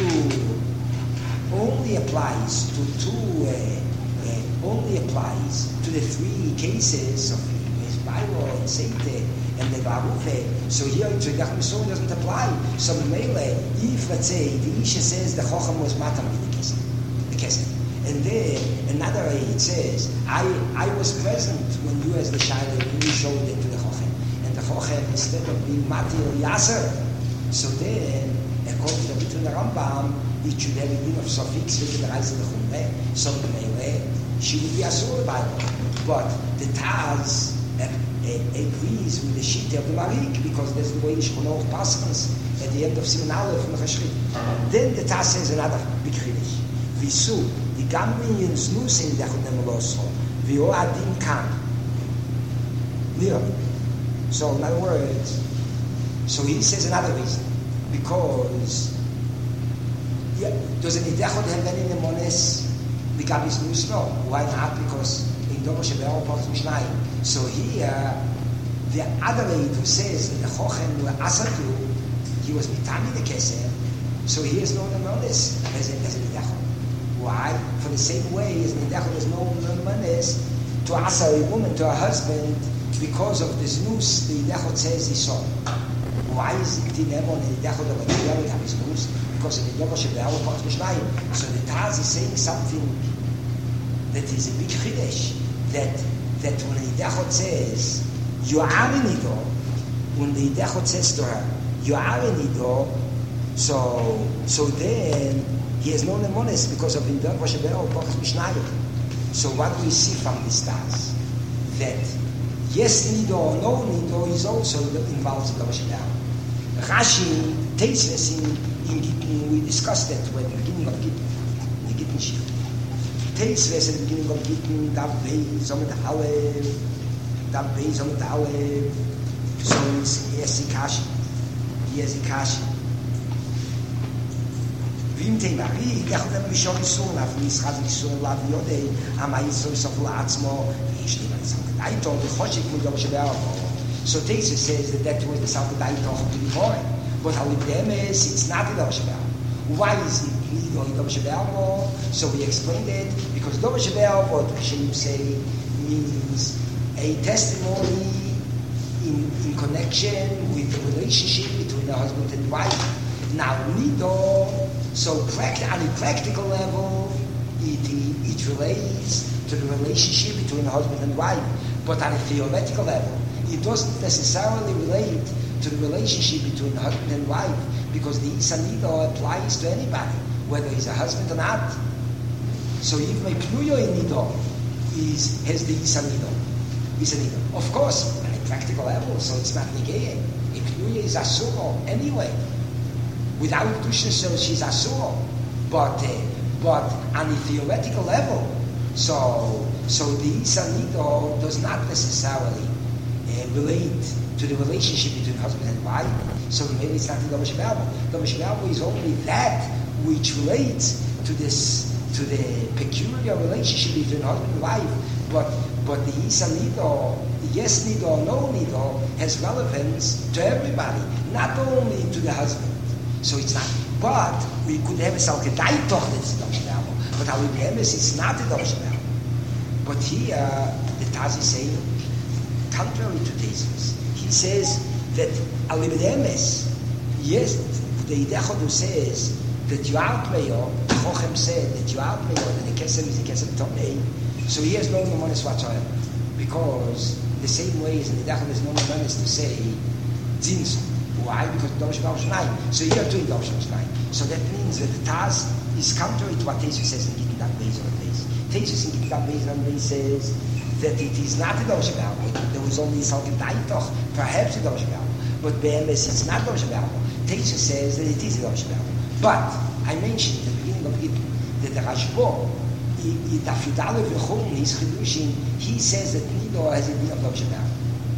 only applies to two, uh, uh, only applies to the three cases of Mizbailo and Seite and the Baruche. So here to Idachim Bisum doesn't apply. So Mele, if let's say the Isha says the Chocham was matam in the Kesef, the Kesef, and then another way it says, I I was present when you as the Shaila when you showed it to the Chocham, and the Chocham instead of being matir yaser. So then, according to the Ritva and the Rambam, it should have been of suffix with the Reise of the Chumre. So Mele, she would be asur by it. But the Taz uh, agrees with the sheet of the Marik because there's the way Shchonoch Paschas at the end of Simen Aleph from the Chashrit. Then the Taz says another big chiddush. Visu, the Gamlian Znusin Dechot Nemeloso, Vio Adin Kan. So, in other words, so he says another reason. Because, yeah, does an Idechot have any Nemones? The Gabis Nus? No. Why not? Because in Dover Shebeo Port Mishnayim. So here, the other aid who says that the Chochem were Asadu, he was Mitami the Kesef, so he has no Nemones as an Idechot. Why? For the same way as an Idechot has no Nemones to Asa a woman, to her husband, because of the Znus, the Idechot says he saw. Why is it in Emon and Idechot of a Tiyamit have his Znus? Because of the Dover Shebeo Port Mishnayim. So the Taz is saying something that is a big chiddush, that that when the Idechot says, you are in Ido, when the Idechot says to her, you are in Ido, so, so then he has no Nemones because of the Dover Shebeo Port Mishnayim. So what do we see from this Taz? That yes, Nido or no Nido is also involved in Dover Shebeo. Rashi takes us in, in Gittin, we discussed that when the beginning of Gittin, the Gittin Shir. Takes us at the beginning of Gittin, Dav Beis, Zomet Aleph, Dav Beis, Zomet Aleph. So it's Yesikashi, Yesikashi. Vim Teimari, Idechot Dem Bishon Sur, Lav Nischaz Sur, Lav Yodei, Ama Yisro Sof La'atzmo, V'yishtim Anitzam. Daitoch, the Choshik, Mudom Shabbat. So Tesis says that that was the South of Daitoch to be born. But how it is, it's not the Dom Shabbat. Why is it legal in Dom Shabbat? So we explained it, because Dom Shabbat, what Hashem say, means a testimony in, in connection with the relationship between the husband and wife. Now, Nido, so pract- on a practical level, it, it relates to the relationship between the husband and wife. But on a theoretical level, it doesn't necessarily relate to the relationship between the husband and wife, because the Isa Nido applies to anybody, whether he's a husband or not. So if my Pnuyo in Nido is, has the Isa Nido, Isa Nido. Of course, on a practical level, so it's not negated. A Pnuyo is Asuro anyway. Without Kedusha, so she's Asuro. But, uh, but on a theoretical level, so so the Isa Nido does not necessarily uh, relate to the relationship between husband and wife. So maybe it's not the Dom Shabbat. Dom Shabbat is only that which relates to this, to the peculiar relationship between husband and wife. But but the Isa Nido, the yes Nido, no Nido, has relevance to everybody, not only to the husband. So it's not. But we could have a Salkedaitoch that's the Dom Shabbat. But our Behemes, it's not the Dom Shabbat. But here, the Taz is saying, contrary to Tesis, he says that Alibedemes, yes, the Idechodu says that Yoart Meyo, the Chochem said that Yoart Meyo, that the Kesem is the Kesem Tomei, so he has no Nomonis whatsoever. Because the same way as in the Idechodu there's no Nomonis to say Zinsu. Why? Because Dom Shabbat was nine. So here too Dom Shabbat was nine. So that means that the Taz is contrary to what Tesis says in Gittin Dam Beis on Beis. Tesis in Gittin Dam Beis on Beis says that it is not the Dom Shabbat. There was only Salkin Daitoch, perhaps the Dom Shabbat. But B M S it's not Dom Shabbat. Tesis says that it is the Dom Shabbat. But I mentioned at the beginning of Gittin that the Rashbo, in Dafidale V'chum, his Chidushin, he says that Nido has a din of Dom Shabbat.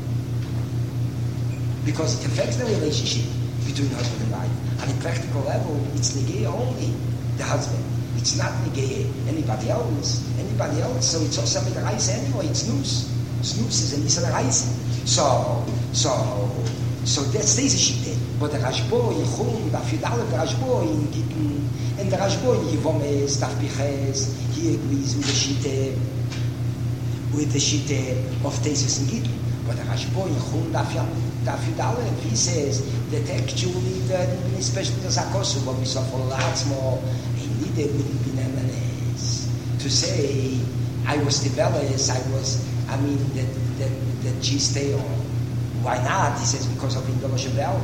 Because it affects the relationship between husband and wife. On a practical level, it's negay only the husband. It's not negay anybody else. Anybody else. So it's also a rice anyway. It's snus. Snus is an isa rice. So, so, so that stays a shite. But the Rashbo, Yechum, the Fidal of the Rashbo in Gittin, and the Rashbo in Yivomes, Tafpiches, he agrees with the shite, with the shite of Tesis and Gittin. But the Rashbo, Yechum, Tafidal, he says that actually the especially the Zakosu, but we saw for lots more, he needed wouldn't be Nemenes. To say, I was Tibeles, I was, I mean, that, that, that she stay on. Why not? He says, because of Indolo Shabel,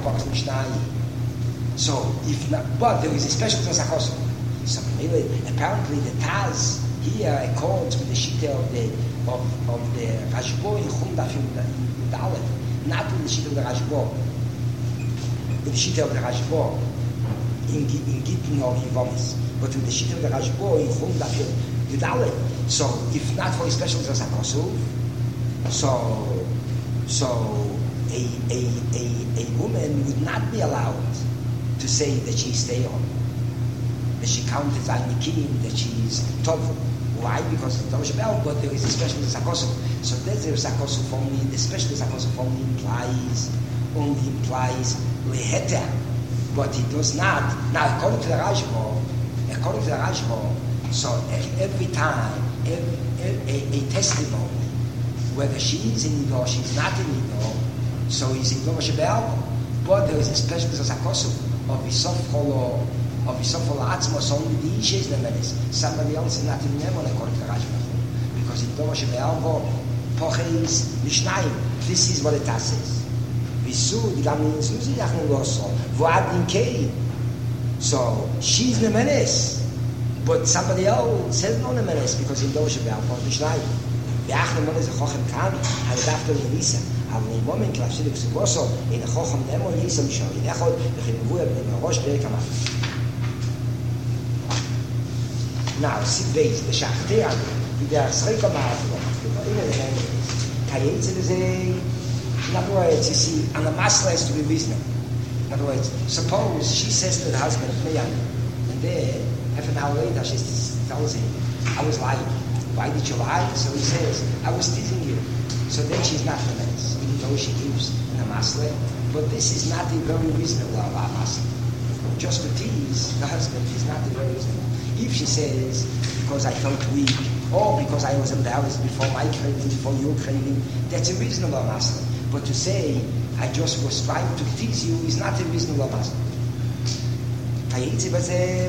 so, if not, but there is a special Zakosu. So, apparently the Taz here accords with the Shita of the, of, of the Rashbo in Chum Dafidal. Not with the sheet of the Rashbo, with the sheet of the Rashbo in Gittin or Yivomis, but with the sheet of the Rashbo in Chum Dafil Yudalet. So, if not for a special Zakosu, so, so a, a, a, a woman would not be allowed to say that she stay on, that she counted Zainikim, that she is Tov. Why? Because of the Shabbat, but there is a special Zakosu. So that's the Zakosu only, the special Zakosu only implies, only implies Leheter, but it does not. Now, according to the Rashbo, according to the Rashbo, so every time, every, every, a, a testimony, whether she is in Nido or she is not in Nido, so is in Nido Shabbat, but there is a special Zakosu of Isof Holo, of Isof Holo Atzmos, only the Isha is the menace. Somebody else is not in Nemon according to the Rashbo. Because in Nido Shabbat, Poches Mishnayim, this is what it says. Visu, the Gamin Susi Yachnu Loso, Voad Ninkei. So she's the menace, but somebody else says no the menace because in Nido Shabbat, Poches Mishnayim. Yachnu Mon is a Chochem Kan, and after the Nisa. אבל מומנט להפסיד פסיקוסו, אין החוכם נמו ניסה משארים יכול, וכן מבויה בני מראש פרק המח. Now, sit base, the Shachter, the Sreka Mahatma, Kayetze is a, in other words, you see, and the Masla has to be wisdom. In other words, suppose she says to the husband, and then, half an hour later, she tells him, I was lying. Why did you lie? So he says, I was teasing you. So then she's not the menace, even though she gives in a masle. But this is not a very reasonable a masle. Just to tease the husband is not a very reasonable. If she says, because I felt weak, or because I was embarrassed before my craving, before your craving, that's a reasonable masle. But to say, I just was trying to tease you, is not a reasonable masle. Hayitzi bazeh.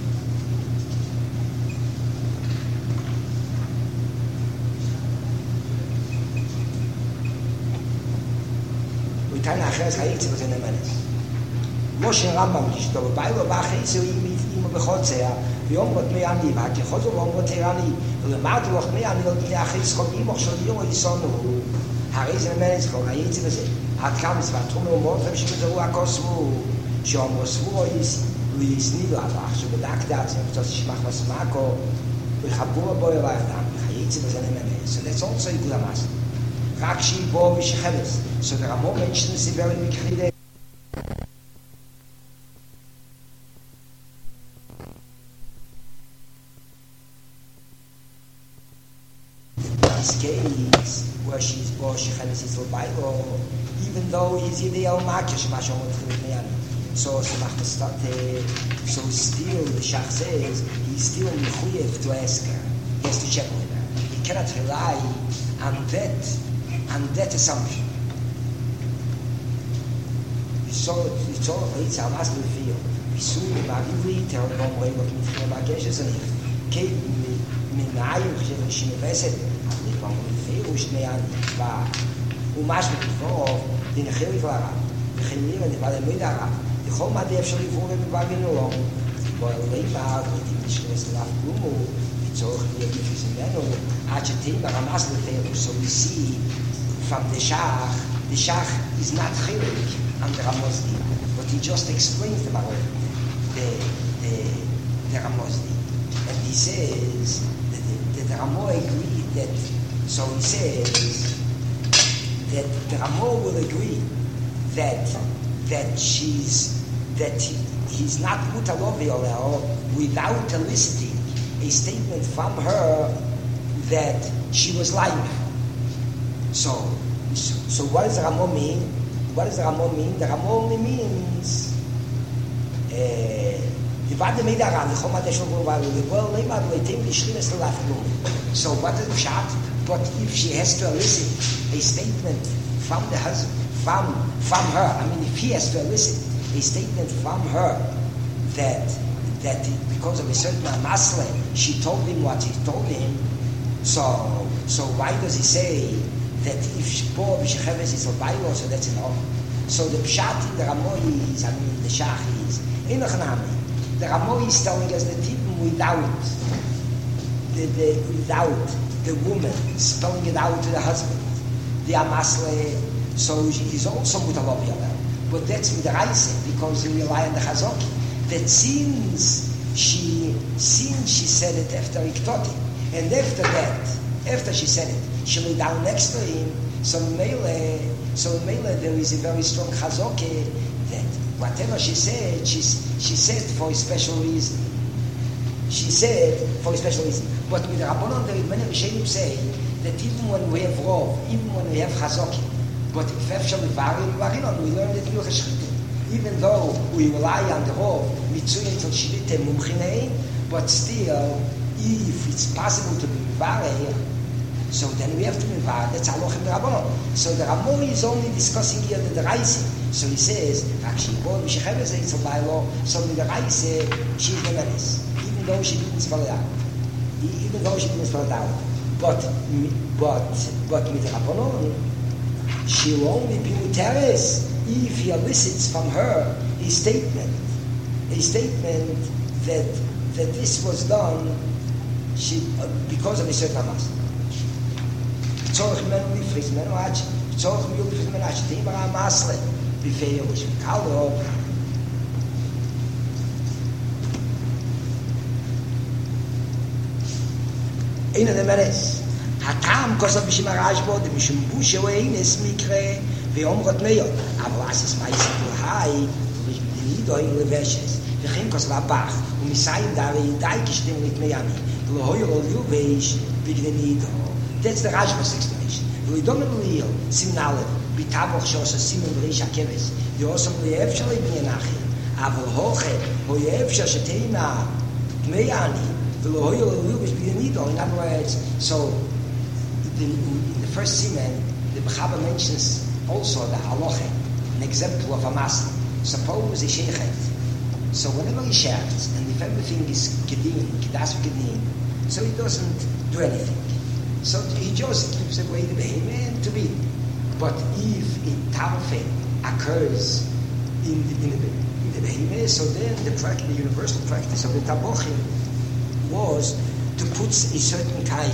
Tana אחרת hayitzi bazeh nemenes. Moshe Rambam kishto, b'baylo b'achitzi imo b'chotzea, v'yom rot mei ani, v'hakichozo v'om rot herani, v'lemad loch mei ani, v'lot mei achitzchot imo shol yiro yisonu. Hare ze nemenes kol hayitzi bazeh. התקמס והתחומי ומורפם שמזהו הכוסמו שאומרו סבורו ויסנידו הפך שבדק דעת שמקצוע ששמח וסמאקו וחבורו בו אלייך דם וחייצי בזה נמנה. So that's also a good amass. רק שהיא בו ושחבס. So there are more mentions in very מקחידה. This case where she's bought, she has his Bible, even though he's ideal makish, so so still the Shach says he's still mechuyev to ask her. He has to check with her. He cannot rely on that on that assumption. So it's all it's a master feel. We saw the Bible tell the wrong way what with him makish is nicht. Kein mit Naim she invested. ושני הנקבע ומשהו לפרוב דנחל לפרעה וחניר הנקבע למד הרב לכל מדי אפשר לפרוב ובאגן עולם בו אלוהי מעט ותים נשכנס לרב גומו וצורך להיות נפיס ממנו עד שתים ברמס לפרעו. So we see from the Shach, the Shach is not chilik on the Ramosdi, but he just explains the Maror, the, the, the Ramosdi, and he says that the, the Ramo agreed that. So he says that the Ramo will agree that that she's that he, he's not mutalovi or without eliciting a statement from her that she was lying. So, so, so what does the Ramo mean? What does the Ramo mean? The Ramo means so what is the shot? But if she has to elicit a statement from the husband, from from her, I mean, if he has to elicit a statement from her that that because of a certain masle, she told him what he told him. So so why does he say that if she bought Shecheves is a Bible, so that's enough? So the pshat in the Ramoi is, I mean, the Shach is in the Chanami. The Ramoi is telling us that even without the, the without the woman spelling it out to the husband, the Amasle, so he's also Mutalob Yalel. But that's with the Raisa, because he rely on the Chazoki. That since she, since she said it after Iktoti, and after that, after she said it, she lay down next to him, so Mele, so Mele, there is a very strong Chazoki that whatever she said, she, she said for a special reason. She said for a special reason. But with the Rabbanon, there is many Rishonim say that even when we have Rov, even when we have Chazoki, but if Efshar Levarim, we learn that we are even though we rely on the Rov, Mitzuyin till Shivite Mumchinein, but still, if it's possible to be Mivareh, so then we have to be Mivareh. That's Haloch in the Rabbanon. So the Ramoi is only discussing here the Raisi. So he says, Rakshibon, Mishecheves, it's a bylaw, so with the Raisi, she's the Melis. Even though she didn't spell it out. Even though she didn't spell it out. But, but, but with the Rabbanon, she will only be Muteres if he elicits from her a statement, a statement that that this was done she, uh, because of a certain master. Tzorich menu lifris menu ach, tzorich menu lifris menu ach, teimara masle, bifei yosh, kalo. Einer der Meres. Hatam kosov bishim arashbo, de bishim bushe weines mikre, ve'omrot meyot. Aber was ist meistens nur hai, durch die Lido in Leveshes, וכן כוס לבח, ומסיים דרי די כשתם לתמייני, ולהוי רול יובש בגדי נידו. That's the Rashba's explanation. We don't believe Simnale, Bitavoch Shos, Simon Rish Akeves. You also believe Shali Binyachi. Avol Hoche, Hoyev Shashatina, Meyani, the Loyal Lubis Bianido. In other words, so in, in the first Simen, the Bechaba mentions also the Haloche, an example of a master. Suppose he shechet. So whenever he shechts, and if everything is kedin, kedas kedin, so he doesn't do anything. So he just gives away the behemoth to be. But if a tarfe occurs in the, in the, in the behemoth, so then the, practice, the universal practice of the tabochim was to put a certain kind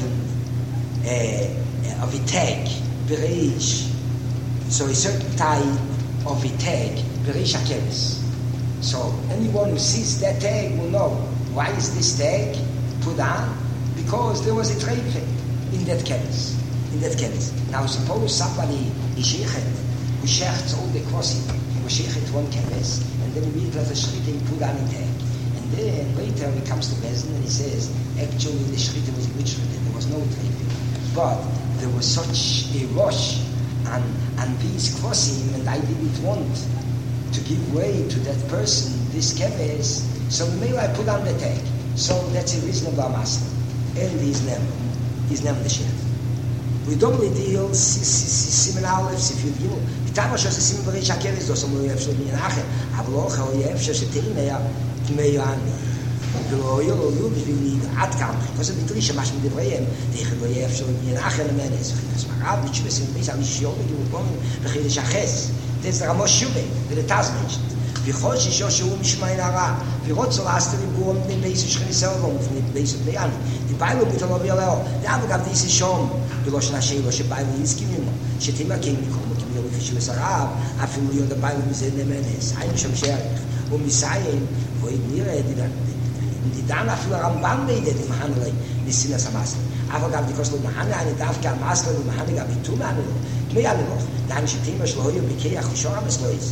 uh, of a tag, bereish. So a certain type of a tag, bereish akeres. So anyone who sees that tag will know why is this tag put on? Because there was a treife in that keres, in that keres. Now suppose somebody is shechet, who shechts all the crossing, he was shechet one keres, and then we let the shchita he put on a tag. And then later he comes to Bezdin and he says, actually the shchita was a good shchita, there was no treife. But there was such a rush on, on these crossing, and I didn't want to give way to that person, this keres, so maybe I put on the tag. So that's a reasonable master. And he's never, he's never the shef. We don't deal simen aleph, if you deal. Bitava shos simen b'reish hakeres, dos omu yef shol b'yanache, avlocha o yef shos eteina tmeyani. V'lo yolo yu b'shvili ad kam. Because of the Trisha mash midivreim, deichen lo yef shol b'yanache lemenes. Chikas marav, b'tshuvah sim b'is, al yishiyol b'gimu pomim, b'chidish haches. That's the Ramos Shuvah, that the Taz mentioned. V'chol shisho shehu mishmayin hara, v'rot zol aster im guam b'nei beis shchini selvom, v'nei beis b'nei the Bible bit lo yeleo. The other guy this is shom. Bilosh na sheilo she Bible is giving. She tima king nikom kim yelo fishu sarab. Afilu yo the Bible is in the menes. Ein shom sherich. Um misayin vo idnire didan. Die dann afilu Ramban beide dem Hanlei. This sin as a master. Aber gab die koslo Hanle eine darf gar master und Hanle gab tu man. Mehr alle noch. Dann she tima shlo yo bikei achshora meslois.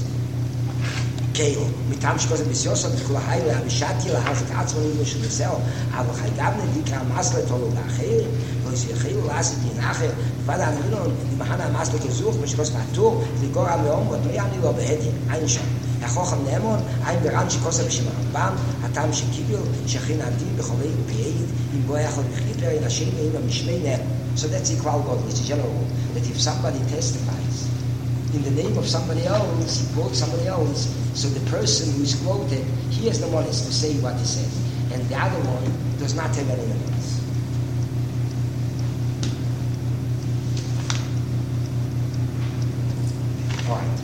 Keil, mit ham shkoze bisyos und kol hayle am shati la has katz von ihm schon sel, aber hay gab ne dikra masle tolo nachher, wo sie khil las die nachher, weil am nur die mahana masle gesucht, mich was mal to, die gor am yom und mir ani lo behedi, ein schon. Ja khochem nemon, ein beran shkoze bishma bam, atam shkibel, shkhin adi bkholei beid, in boya khol khitler in ashin in mishmei ne. So that's equal God, which is general, that if somebody testifies in the name of somebody else, he quotes somebody else, so the person who is quoted, he has the monies to say what he says, and the other one does not have any monies. All right.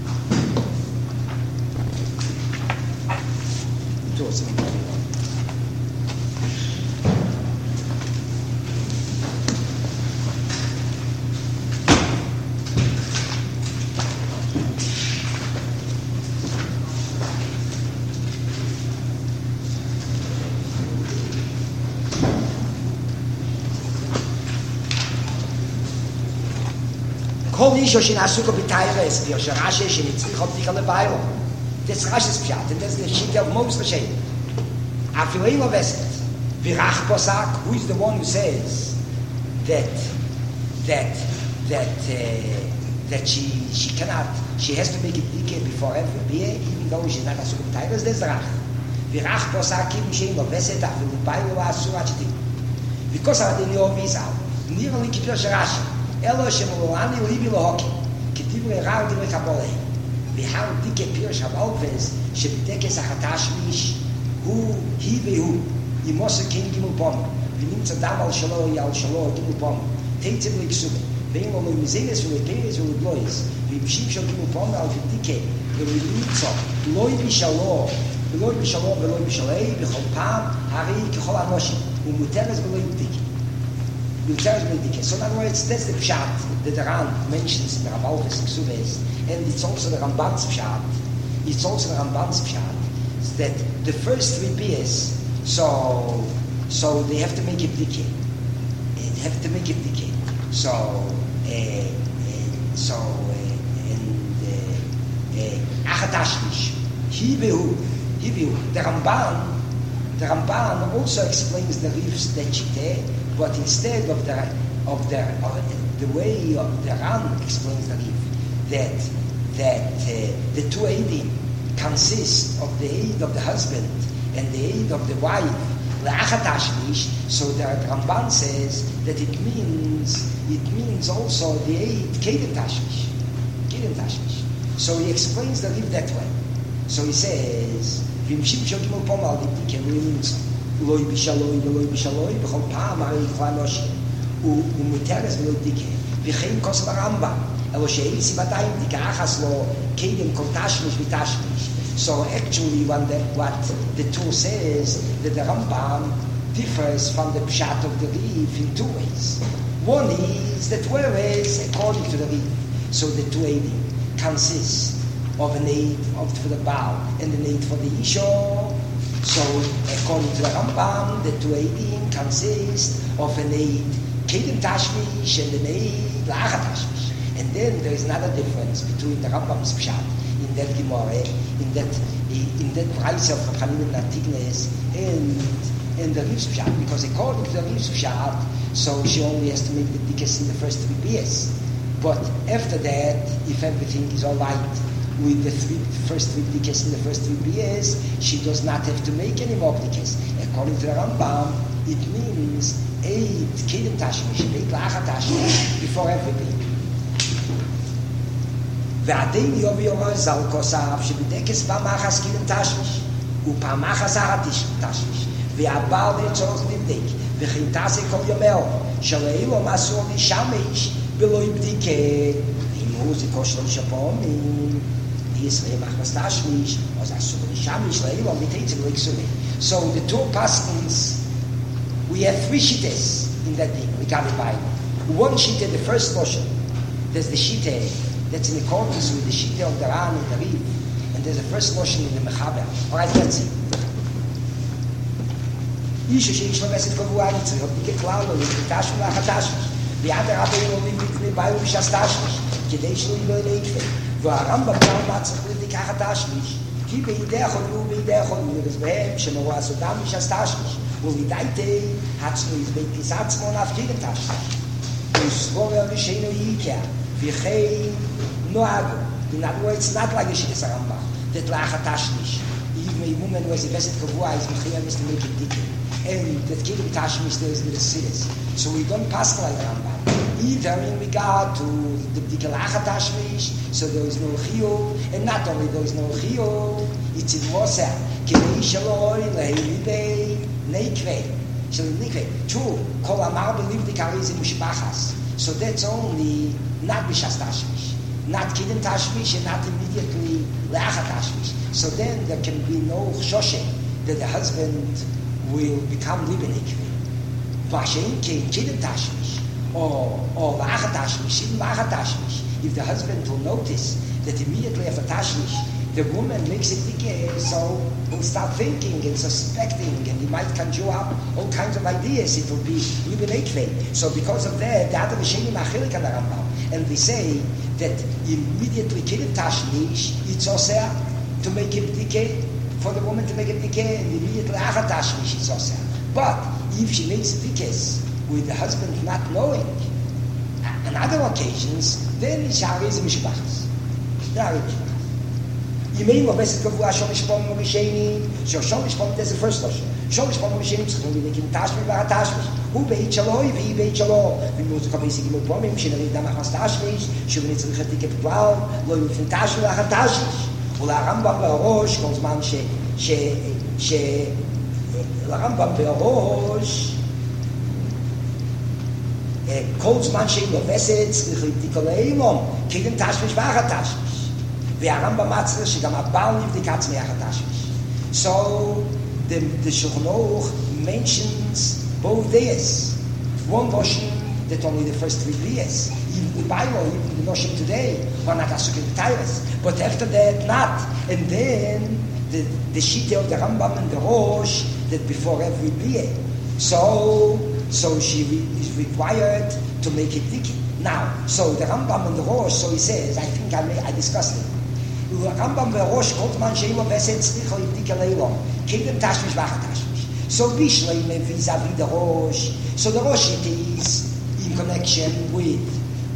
Kol isho shinasuko b'tayres, v'yosher Rashi shenitzich of tikal lebaylo. That's Rashi's pshat, and that's the shit of most Rashi. Afilei lo veset, v'rach posak, who is the one who says that that that uh, that she she cannot, she has to make it dike before every beer, even though she's not asuko b'tayres. That's rach. V'rach posak kim shein lo veset afilei lebaylo asur achiti. Because of the new visa, nearly keep your Rashi. Elo shemolani libi lohoki, k'tivre rar divre kabole. V'har dike pirsh habalves shebitekes achatashmish hu hi vehu yimose ken gimul pom. V'nimtza dam al shalo yal shalo gimul pom. Teitzim l'ksube. V'im lo mizenes v'leperes v'leglois. V'imshim shal gimul pom al v'dike v'limtza loi b'shalo v'loi b'shalo v'loi b'shalei v'chol pam hari k'chol anoshim u'muteres v'loi b'dike. So in other words, that's the pshat that the Ran mentions in the Rabalves and Ksubes, and it's also the Ramban's pshat. It's also the Ramban's pshat that the first three beers, so so they have to make it decay. They have to make it decay. So uh, uh, so uh, and achatashmish hibehu hibehu. The Ramban, the Ramban also explains the rifs that she did. But instead of the of the of the way of the Ran explains the Rif, that that uh, the two Eidim consist of the aid of the husband and the aid of the wife, Le'achat Tashmish. So the Ramban says that it means it means also the aid Kedem Tashmish, Kedem Tashmish. So he explains the Rif that way. So he says, "Vim shimshol gimel pomal dibdike means loy bishaloi veloy bishaloi b'chol pa'am ha'rei yichva noshim u'muteres veloy dike v'chein kos l'Rambam elo she'ei sibatayim dike achas lo kedem kol tashmish v'tashmish." So actually, when the, what the two says, that the Rambam differs from the pshat of the Rif in two ways. One is that whereas according to the Rif, so the two eidim consist of an aid of, for the Baal and an aid for the Isha. So according to the Rambam, the two eidim consist of an aid Kedem Tashmish and an aid La'achat Tashmish. And then there is another difference between the Rambam's pshat in that Gemara, in that in that price of Chanim and Antignes, and and the Rif's pshat, because according to the Rif's pshat, so she only has to make the dikkas in the first three beers. But after that, if everything is all right with the three, first three dikkas in the first three beers, she does not have to make any more dikkas. According to the Rambam, it means eight Kedem Tashmish, eight La'achat Tashmish before every beer. ועדיין יום יורא זל כוסף שבדקס פעמחס קידם תשמיש ופעמחס הרתיש תשמיש והבעל לצורך לבדק וכן תעשה כל יומאו שלאילו מסור לשמש ולא יבדיקה ואם הוא זיקו שלושה פעמים ישראל מחמס תשמיש אז אסור לשמש לאילו מתייצב לקסומה. So the two pastors, we have three shitas in that thing, we got it by one shita, the first portion, there's the shita that's in accordance with the Shita of the Ran and the Rif, and there's a first notion in the Mechaber. All right, let's see. איש שיש לו מסת קבוע יצריך בדיקה כלל או לבדיקה של החתשמש ויעד הרבים עולים לפני ביו בשסתשמש כדי שלא יבוא להיקפה והרמב"ם גם מצריך לבדיקה חתשמש כי בידי החולו ובידי החולו ובהם שמרו הסודם בשסתשמש ובידי הצנו יזבית כיסת שמונה הפקידם תשמש וסבור הרשינו ייקה וכי נוהגו. In other words, not like the Shittas Rambam that La'achat Tashmish, even a woman who has a Beset Kavua is Mechiyam is to make it dicky. And that Kedem Tashmish there is with the Siddas. So we don't pass like Rambam. Either in regard to the B'dika La'achat Tashmish, so there is no Chiyuv, and not only there is no Chiyuv, it's in Moser. Kedei Shaloi, Lehei Neikvei. Shaloi Neikvei. True, Kol Amar believe the Kariz in Mishpachas. So that's only not B'shas Tashmish. Not Kedem Tashmish and not immediately La'achat Tashmish. So then there can be no Chshoshe that the husband will become Libenik. Vashein Kein Kedem Tashmish or or La'achat Tashmish, even La'achat Tashmish. If the husband will notice that immediately after Tashmish the woman makes it dike, so he'll start thinking and suspecting, and he might conjure up all kinds of ideas. It will be Libenik. So because of that, the other Vishenim Achilik and the Rambam. And we say that immediately Kedem Tashmish, it's also to make it decay, for the woman to make it decay, and immediately La'achat Tashmish, it's also. But if she makes decays with the husband not knowing, on other occasions, then it's Sha'ariz Mishpachas. Sha'ariz Mishpachas. Yemein Loveset Kavua Shomish Pom Misheni, so Shomish Pom, there's the first notion. Shomish Pom Misheni, so we make him Tashmish, La'achat Tashmish. הוא בית שלו, והיא בית שלו. ומוזו כמה ישיגים ופומים, שנריד דם אחמס תשמיש, שוב נצריך את תיקה בכלל, לא יופן תשמיש לאחת תשמיש. ולרמב"ם בראש, כל זמן ש... ש... ש... לרמב"ם בראש, כל זמן שהיא לובסת, צריך לתיקה לאילום, קדם תשמיש ואחת תשמיש. והרמב"ם מצריך שגם הבעל יבדיק עצמי אחת תשמיש. So, the, the Shulchan Aruch mentions both days. One notion that only the first three years. Even the Bible, even the notion today, one not asuk in the Tyrus. But after that, not. And then the the Shita of the Rambam and the Rosh that before every year. So so she is required to make it dicky. Now, so the Rambam and the Rosh, so he says, I think I may, I discussed it. The Rambam and the Rosh, called man sheilo veset tzricho yibdika leilom. Kedem tashmish v'achat tashmish. So Bishlei vis-a-vis the Rosh. So the Rosh it is in connection with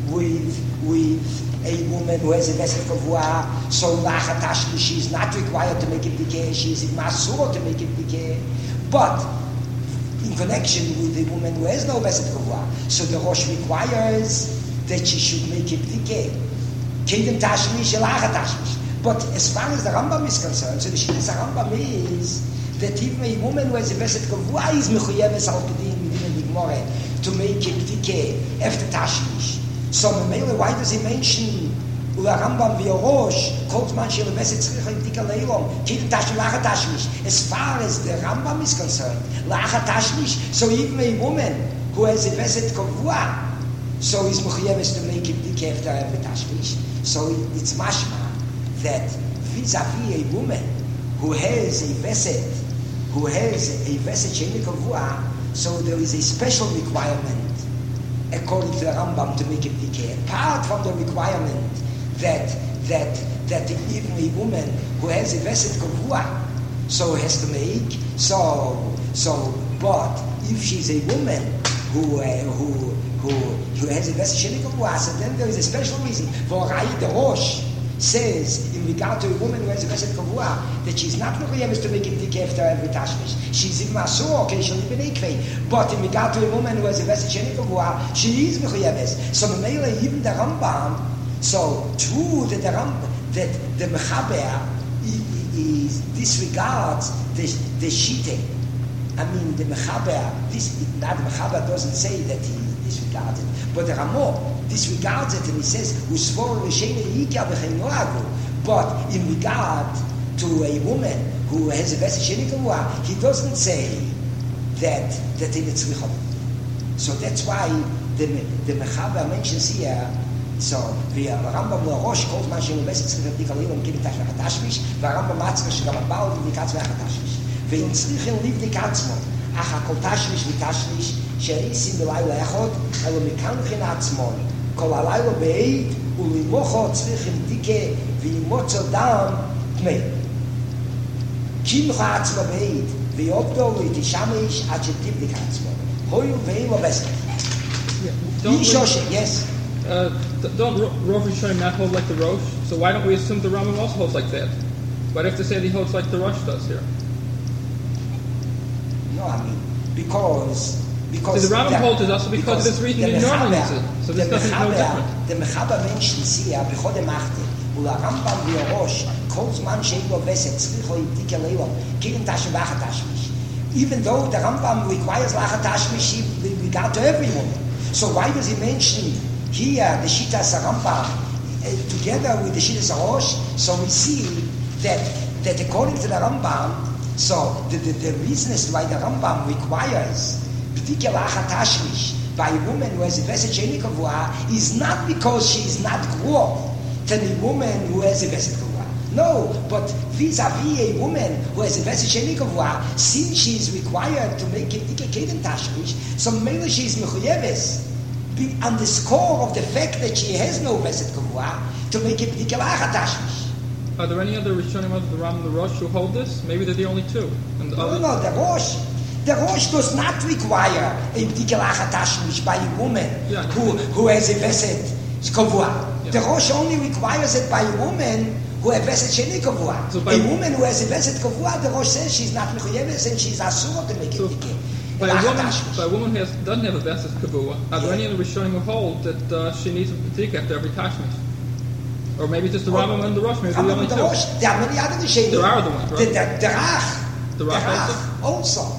with with a woman who has a vesed kavua, so lachat tashmish, she is not required to make a bikeh, she is masur to make a bikeh, but in connection with the woman who has no vesed kavua, so the Rosh requires that she should make a bikeh. Kedem tashmish, lachat tashmish. But as far as the Rambam is concerned, so the Shittas Rambam is that even a woman who has a vesed kavua is mechuyeves al kedin within the Gemara to make a bikeh after tashmish. So why does he mention Ula Rambam via Rosh, Kol man shel vesed tzricha b'dika leilom, kedem tashmish lachat tashmish. As far as the Rambam is concerned, lachat tashmish. So even a woman who has a vesed kavua, so is mechuyeves to make a bikeh after every tashmish. So it's mashma that vis-a-vis a woman who has a vesed, who has a vesed she'ein kavua, so there is a special requirement according to the Rambam to make a bikeh. Apart from the requirement that that that even a woman who has a vesed kavua, so has to make so so. But if she's a woman who uh, who who who has a vesed she'ein kavua, so then there is a special reason for the Rosh says in regard to a woman who has a vesed kavua that she's not mechuyeves to make a bikeh after every tashmish. She's in masur, okay, she'll live in ikvei. But in regard to a woman who has a vesed she'ein kavua, she is mechuyeves. So Mamela, even the Rambam, so true that the Rambam, that the Mechaber is disregards the the shite. I mean, the Mechaber, this not the Mechaber doesn't say that he disregards it, but the Ramah disregards it and he says, but in regard to a woman who has a vesed she'ein kavua, he doesn't say that that in it's tzricha. So that's why the the Mechaber mentions here. So the Rambam Rosh calls man she'ein vesed tzricha b'dika leilom kedem tashmish tashmish, v'Rambam matzker shegam abal v'dikatz v'achatashmish, ve'in tzrichen livdik atzmo ach kol tashmish v'tashmish she'isim b'layla echod elo mikanchen atzmon. כל הלילה בעיד ולמוחו צריכים דיקה וימוצו דם תמי קימך עצמו בעיד ויובדו ותשמש עד שתבדיק עצמו הויו ואילו בסק yes uh, don't Rosh Hashanah not hold like the Rosh, so why don't we assume the Rambam also holds like that? Why do you have to say that he holds like the Rosh does here? No, I mean because Because so the Rambam holds it also because, because of this reason he normally uses it. So this doesn't no different. The Mechaber mentions here, b'chodem achte, ula Rambam v'Rosh, kol zman she'ein lo vesed tzricha b'dika leilom, kedem tashmish lachat tashmish. Even though the Rambam requires lachat tashmish in regard to every woman. So why does he mention here the Shittas Rambam uh, together with the Shittas Rosh? So we see that that according to the Rambam, so the, the, the reason is why the Rambam requires by a woman who has a vesed she'ein kavua is not because she is not grov than a woman who has a vesed kavua. No, but vis-a-vis a woman who has a vesed she'ein kavua, since she is required to make a bikeh kedem tashmish, so maybe she is mechuyeves on the score of the fact that she has no vesed kavua to make a bikeh lachat tashmish. Are there any other Rishonim other than the Rambam and the Rosh who hold this? Maybe they're the only two. And the no, other... no, the Rosh. The Rosh does not require a bikeh lachat tashmish by a woman yeah, who, who has a vesed kavua. Yeah. The Rosh only requires it by a woman who has vesed she'ein kavua. So a woman who has a vesed kavua, the Rosh says she's not mechuyeves and she's asur to make a so bikeh. By a woman, by a woman who has, doesn't have a vesed kavua, are there yeah. any of the Rishonim who hold that uh, she needs a bikeh after every tashmish? Or maybe just the oh, Rambam and the Rosh, maybe the only the two. Rosh, there are many other Rishonim. There are other ones, right? The, the, the Rach. The Rach also? also.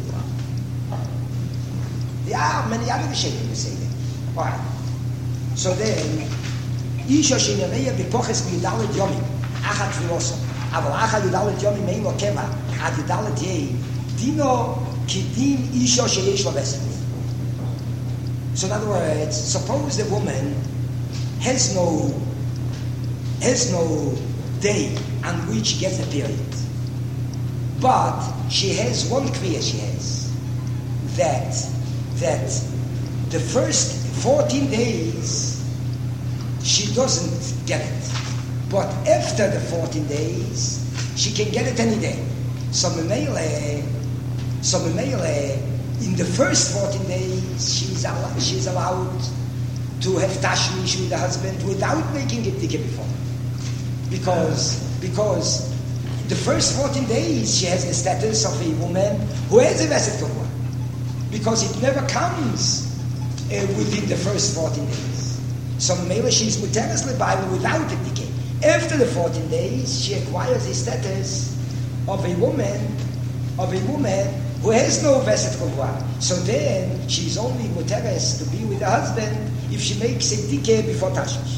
There are many other Rishonim who say that. All right. So then, Isha she'nereya b'poches b'yidalet yomim, achat v'loso. אבל achat yidalet yomim ein lo keva, ad yidalet yei, dino kidin isha she'yesh lo vesed. So in other words, suppose the woman has no has no day on which she gets the period, but she has one kriya she has, that that the first fourteen days she doesn't get it, but after the fourteen days she can get it any day. So Memele, so Memele, in the first fourteen days she's allowed, she's allowed to have tashmish with the husband without making a dike before. Because, because the first fourteen days she has the status of a woman who has a Veset Kavua. Because it never comes uh, within the first fourteen days. So Mela she's Muteres Lebaila without a dike. After the fourteen days, she acquires the status of a woman, of a woman who has no Veset Kavua. So then she's only Muteres to be with her husband if she makes a dike before Tashmish.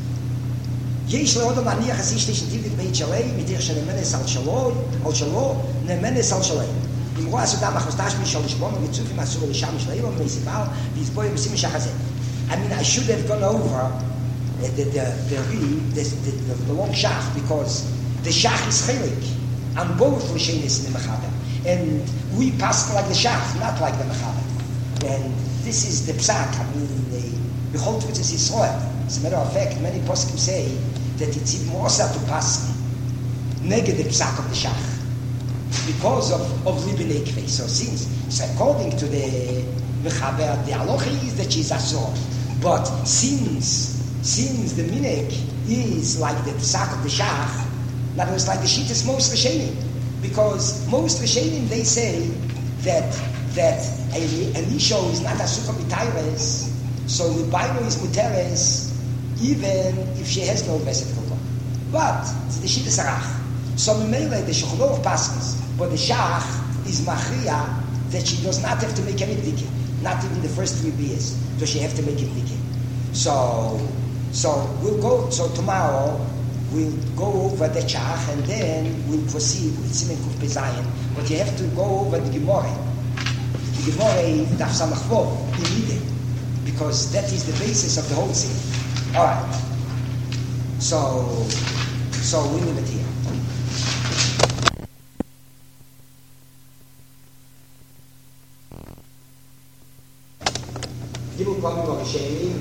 יש לאדם להניח הסישתי שתיבית בית שלי, מתיר שנמנס על שלו, על שלו, נמנס על שלי. אם רואה סודם החוסטש משל לשבון ומצופים אסור לשם משלעים ומסיבל, ויסבוי ומסים משחזה. I mean, I should have gone over the, the, the, the, the, the, the long shach, because the shach is chelik, and both l'shenis in the mechaber. And we pass like the shach, not like the mechaber. And this is the psak, I mean, the Bechol Tvutzis Yisroel. As a matter of fact, many poskim say that it's even more to pass negative psak of the shach because of of libnei kvei. So since so according to the mechaber, the halacha is that she's asor, but since since the minek is like the psak of the shach, that was like the shittas most rishenim, because most rishenim they say that that a an isha is not asukah b'tayres, so the Bible is muteres even if she has no Veset Kavua. But it's the Shittas Arach. So Memele, the Shecholov passes, but the Shach is Machriya that she does not have to make any dike, not even the first three beers, so she have to make a dike. So, so we'll go. So tomorrow we'll go over the Shach and then we'll proceed with Simen Kuf Bezayin. But you have to go over the Gemara. The Gemara Daf Samach Vov immediately, because that is the basis of the whole thing. All right. So, so we leave it here. Gimel Pamim Arishenim.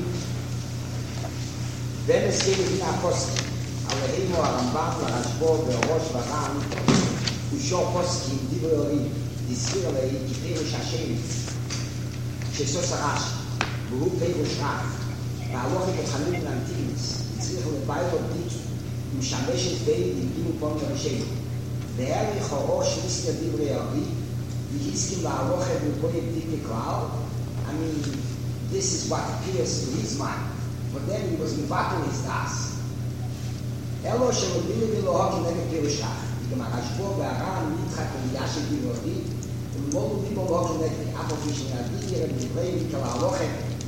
Wenn es geht in Apostel, aber Emo Arambam, Arashbo, Beorosh, Varan, Usho Apostel, Divrei, Disirlei, Kiperish Hashem, Shesos Arash, Beru Perish Rach. והלוך כתחמים להמתיץ, הצליחו לבית עובדית, ומשמשת בי דגימו פון לרשנו. והעריך הראש ניסי דברי אבי, והסכים להלוך את מפוי בדיק לכלל. I mean, this is what appears to his mind. But then he was מבטל his das. אלו שמובילי ולאהוב כנגד פירושך. גם הרשבו והר"ן נדחק ומישת דברי אבי, ולמולו ליבו לאהוב כנגד אף אופי שנרדיני דברי וכלהלוכת,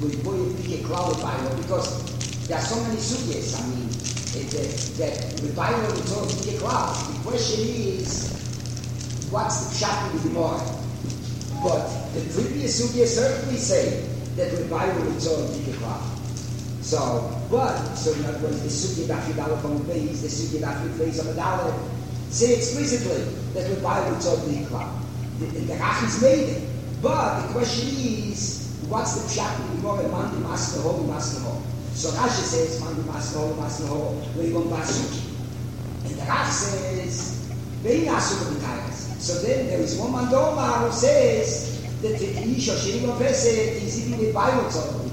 because there are so many sugyas. I mean, that the Bible is all big cloud. The question is, what's the pshat in the Gemara? But the previous sugyas certainly say that the Bible is all big cloud. So, but so in other words, the sugya that we develop on the base, the sugya that we place on the dollar, say explicitly that the Bible is all big cloud. The, the Rach is made it, but the question is, what's the pshat in the Gemara? Man di masna ho, masna ho. So Rashi says, man di masna ho, masna ho, leibon basuki. And the Rashi says, vein asuka b'tayres. So then there is one man Domar who says that the Isha Sheni Mopesed is even the Bible tzorah.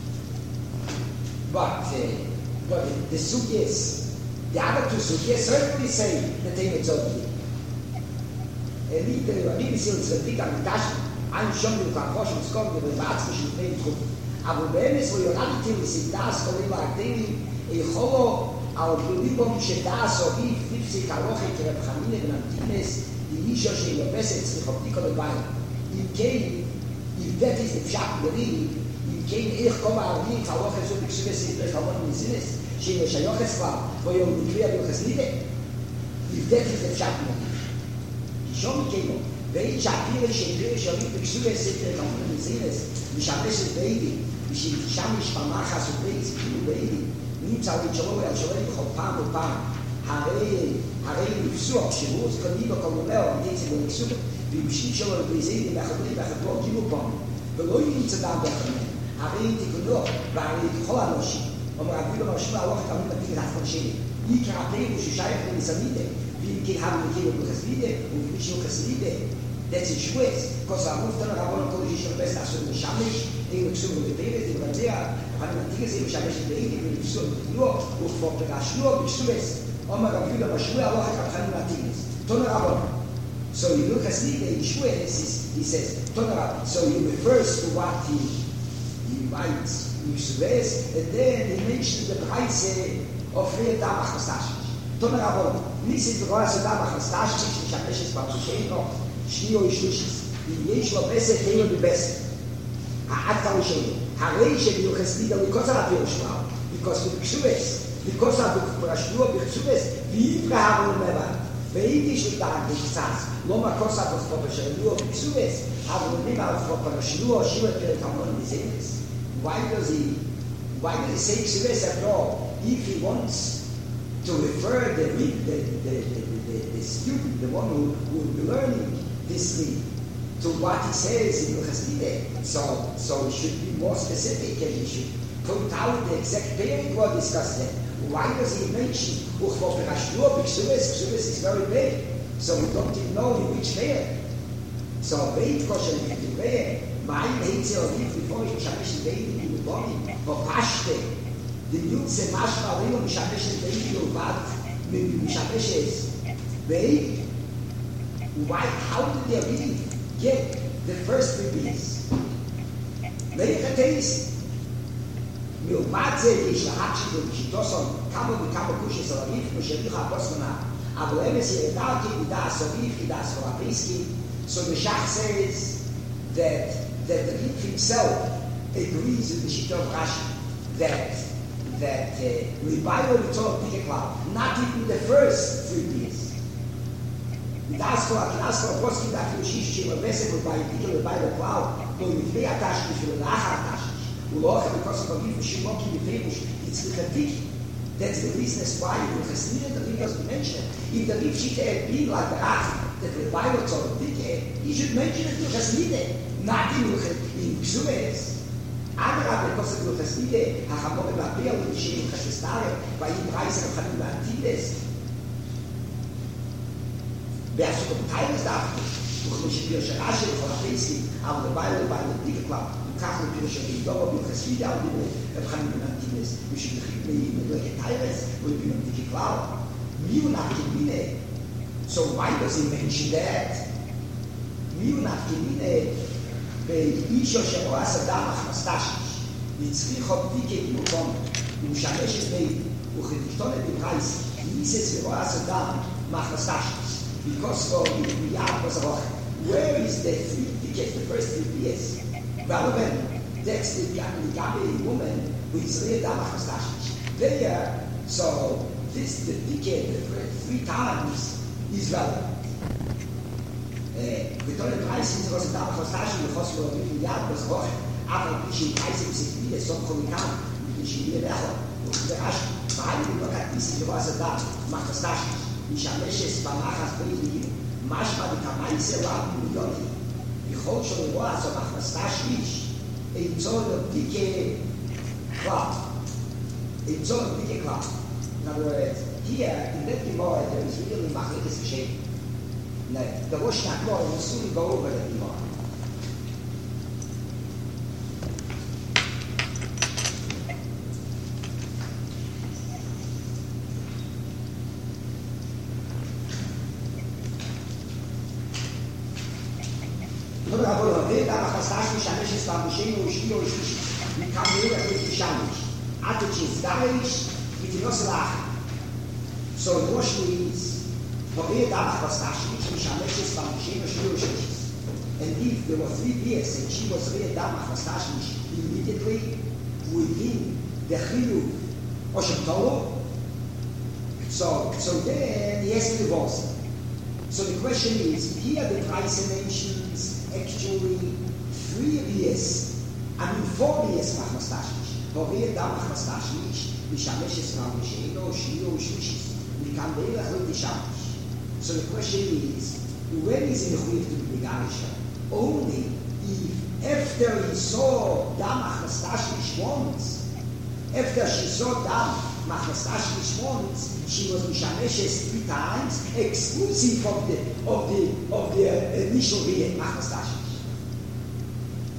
But, uh, but the, the sugyas, the other two sugyas certainly say that they are tzorah. And the Rabbi Sil Tzaddik HaMikdash, ein schon mit der Forschung kommt über Watzmischen Feldruck. Aber wenn es wo Jonathan ist das kommen war dem ich holo au Libom Shedas או wie fifty Kaloche der Khamine benanntines die nicht schon in der Besse sich auf die dabei. In kein if that is the pshat really in kein ich komme au die Kaloche so wie sie der Kaloche in Sinnes sie ja schon geswa wo ihr die Krieg ihr gesnite if that is the pshat schon kein ואין שהפיר שפיר שרים בקשו לספר כמובן מזינס, משמש את ביידי, ושם משפמה חסופי, כאילו ביידי, נמצא ותשלו והשלם בכל פעם ופעם, הרי נפסוח, שהוא זכני בקולומר, ונצא בנקסות, ובשביל שלו לבריזידי, והחברים והחברות גימו פעם, ולא ימצא דם באחרים, הרי תקנו, והרי תכל אנושי, אומר אביב המרשים להלוך את עמוד נתיק את אף שני, יקרא פירו ששייך לנסמידה, ואם כן haben wir hier בחסלידה, ובשביל חסלידה, that's a choice, because I'm moved on a rabon kodesh is the best as the shamish Ele costuma repetir, ele vai dizer, a antiga se chama de bem, ele costuma no o foco da chuva, isso é. Oma Gavila Bashua Allah Kaphan Matinis. Tonerabon. So you look at the Yeshua, he says, Tonerabon. So he refers to what he he writes, Yeshua, and then he mentions the price of Rea Damach Hastash. Tonerabon. This is the Rosh Damach Hastash, Shapesh Babusheno, Shio Ishushis. The Yeshua Bese Taylor the best. Ha'atal Sheno. Haresh, you can see that because of Yeshua, because of Yeshua. Because of the Rashua Bixubes, we have never. Baby should die the Sas. Loma Cosa was for the Shalua Bixubes. I will never for Rashua, she would get on his ears. Why does he why does he say Xubes at all? If he wants to refer the the, the, the, the, the student, the one who, who will be learning this thing, to what he says in Chassidé. So so he should be more specific and he should put out the exact period we're discussing. Why does he mention Uchvot Berashua? Because Xubes is very big. So we don't even know in which period. So Beit Kosher Mitzvah, my Hitze or Liv, before ich Mishamesh Beit in the body, or Pashte, the Yutze Mashma Rino Mishamesh Beit Yovat, Mishamesh Beit. Why? How did they really get the first three beats? Welche taste? מלבד זה יש להקשיב בשיטוסון כמה וכמה קושי סלריף משליך הפוסקונה אבל אמס ידעתי ידע סוריף ידע סורפיסקי so the Shach says that that the Rif himself agrees with the Shita of Rashi that that revival uh, Torah Pikekla not even the first three years ידע סורפיסקי ידע סורפיסקי ידע פירושיש שבבסק ובאיפיקל ובאיפיקל לא לפני התשתי אפילו לאחר התשתי Ulocha, because of Aviv, Shimoki, Yefemush, it's the Chadik. That's the reason why you will Chasnir, the Rivas to mention it. If the Riv Shita had been like the Ach, that the Bible told Dike, he should mention it to Chasnir, not in Psumes. Adra, because of Chasnir, Hachamore Babel, the Shem Chashestare, by him Reise of Chanim Antides. Beasu of Tyrus Daphne, who should be a Sharashi for a Pesky, out of the Bible by the Dike Club. Kachel Pirshim Dobo B'Chasvida Al Dibur Ebchanim Benantines Mishim Chibnei Medleke Tyrus Ulbinam Dike Klau Miunat Kimine. So why does he mention that? Miunat Kimine Be'isho Shelo Asadam Achmastashish Yitzrichot Dike Imukom U'Shameshet Beit U'Chediktonet B'Preis Yises Shelo Asadam Achmastashish because of Miyad was where is the three tickets, the first three years? Relevant, that's the Gabi woman who is read Damachastashish. There, so this the decade three times is relevant. We told the price was a Damachastashish, the hospital of the Yad was rough. After Pishi price of six years, some Kolikan, Pishi Level, the Rash, behind the look at this, it was a Damachastashish. Mishameshes, Bamachas, Baby, Mashma, the Kamaise, Rabbi, Yoti. Behold, so it was of Achmastashish, a zone of Dike Klap. A zone of Dike Klap. In other words, here in that Gemara, there is really Machlekes Geshem. The Rosh Hashanah will soon go over the Gemara. Mishenu Shio Shish, we come here with the Shamish. Atachis Darish, with the Yoselach. So the Rosh is, Hovir Damach Vastash, which Mishameshes from Mishenu Shio Shish. And if there were three years and she was Hovir Damach Vastash, immediately within the Chilu Oshem Tolo, so, so then he has to divorce. So the question is, here the price mentions actually three years, I mean four years Machmastashish. Hovir da Machmastashish, Mishameshes from Misheno, Shio, Shishis. We can be a little Shamish. So the question is, when is it going to be Beganisha? Only if after he saw da Machmastashish once, after she saw da Machmastashish once, she was Mishameshes three times, exclusive of the of the of the uh, initial Machmastashish.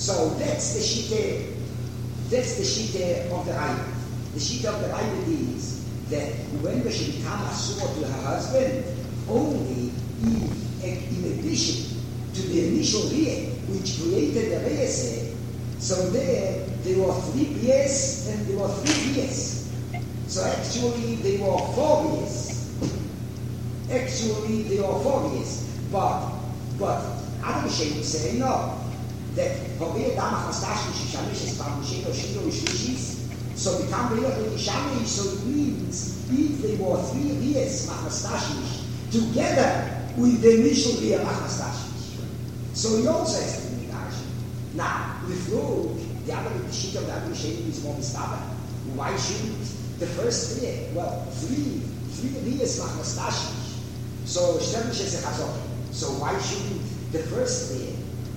So that's the shita, that's the shita of the Raya. The shita of the Raya is that when she become asura to her husband, only if, in addition to the initial riyah, which created the riyah, so there, there were three riyahs and there were three riyahs. So actually, there were four riyahs. Actually, there were four riyahs. But, but, other Mishnah say, no, that Hovei Damach Mastashmi Shishamish is Pamushino Shino Shishis, so become Riyah Shishamish, so it means if there were three riyahs Machmastashmish together with the initial riyah Machmastashmish. So he also has to be Rashi. Now, with Ruk, the other Shita of the other Mishnah is more Mistaba. Why shouldn't the first riyah? Well, three, three riyahs Machmastashmish. So Shtemish is a Chazor. So why shouldn't the first riyah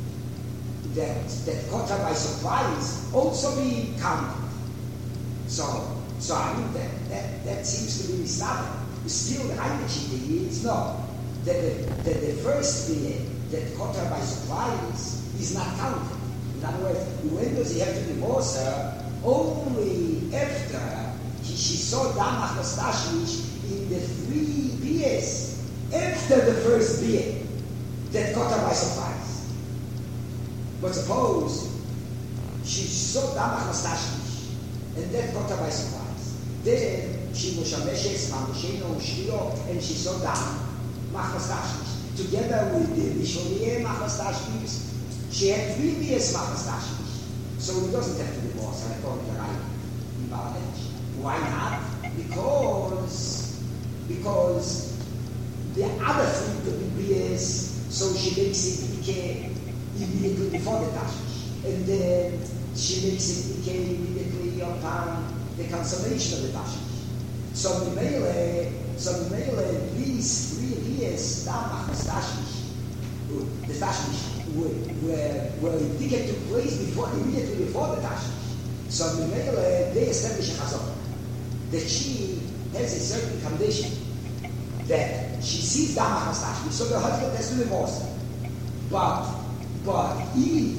that that caught her by surprise also be counted? So, so I mean that that, that seems to be Mistaba. Still, the Heimatchita is no. That the, that the first riyah that caught her by surprise is not counted. In other words, when does he have to divorce her? Only after he, she saw Damach Mastashmish in the three riyahs after the first riyah that caught her by surprise. But suppose she saw Damach Mastashmish and that caught her by surprise. Then she Moshameshes, Mamusheno, Shrio, and she saw Dam Mastashmish. Together with the Mishoriyeh Machmastashmish, she had three years Machmastashmish. So he doesn't have to divorce her according to right in Baladesh. Why not? Because because the other three years, so she makes it decay immediately before the Tashmish. And then she makes it decay immediately upon the consummation of the Tashmish. So the Mele, so the Mele, these three years, Damach Mastashmish, the Tashmish, were, were, were indicated to place before, immediately before the Tashmish. So the Mele, they establish a Chazor, that she has a certain condition, that she sees Damach Mastashmish, so the husband has to divorce her. But, but if,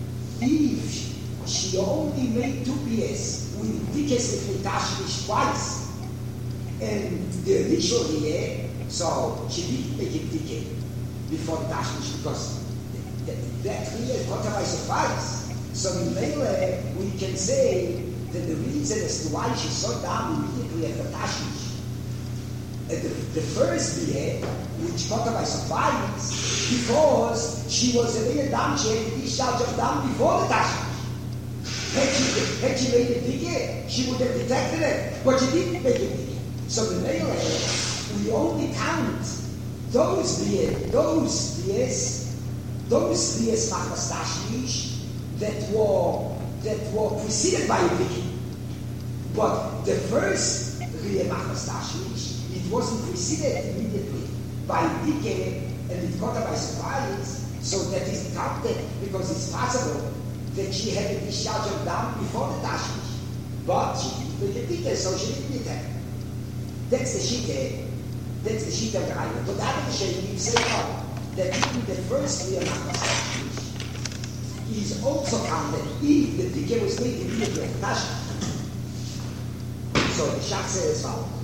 if she only made two P S with Dikes of Tashmish twice, and the initial year, so she didn't make it decay before the Tashmish because that, that year caught her by surprise. So in Mele, we can say that the reason as to why she saw down immediately after Tashmish, and the, the first year, which caught her by surprise, because she was a real dam, she had discharge of dam before the Tashmish. Had she, had she made it decay, she would have detected it, but she didn't make it decay. So the male, we only count those years, those years, those years Machmastashmish that were that were preceded by a decay. But the first year Machmastashmish, it wasn't preceded immediately by a decay, and it caught her by surprise. So that is counted because it's possible that she had a discharge of dam before the Tashmish, but she didn't make a decay, so she didn't detect. That's the shita. That's the shita of the Raya. But the other shita, you say no, that even the first year Machmastashmish is also counted if the decay was made immediately at Tashmish. So the Shach says as follows.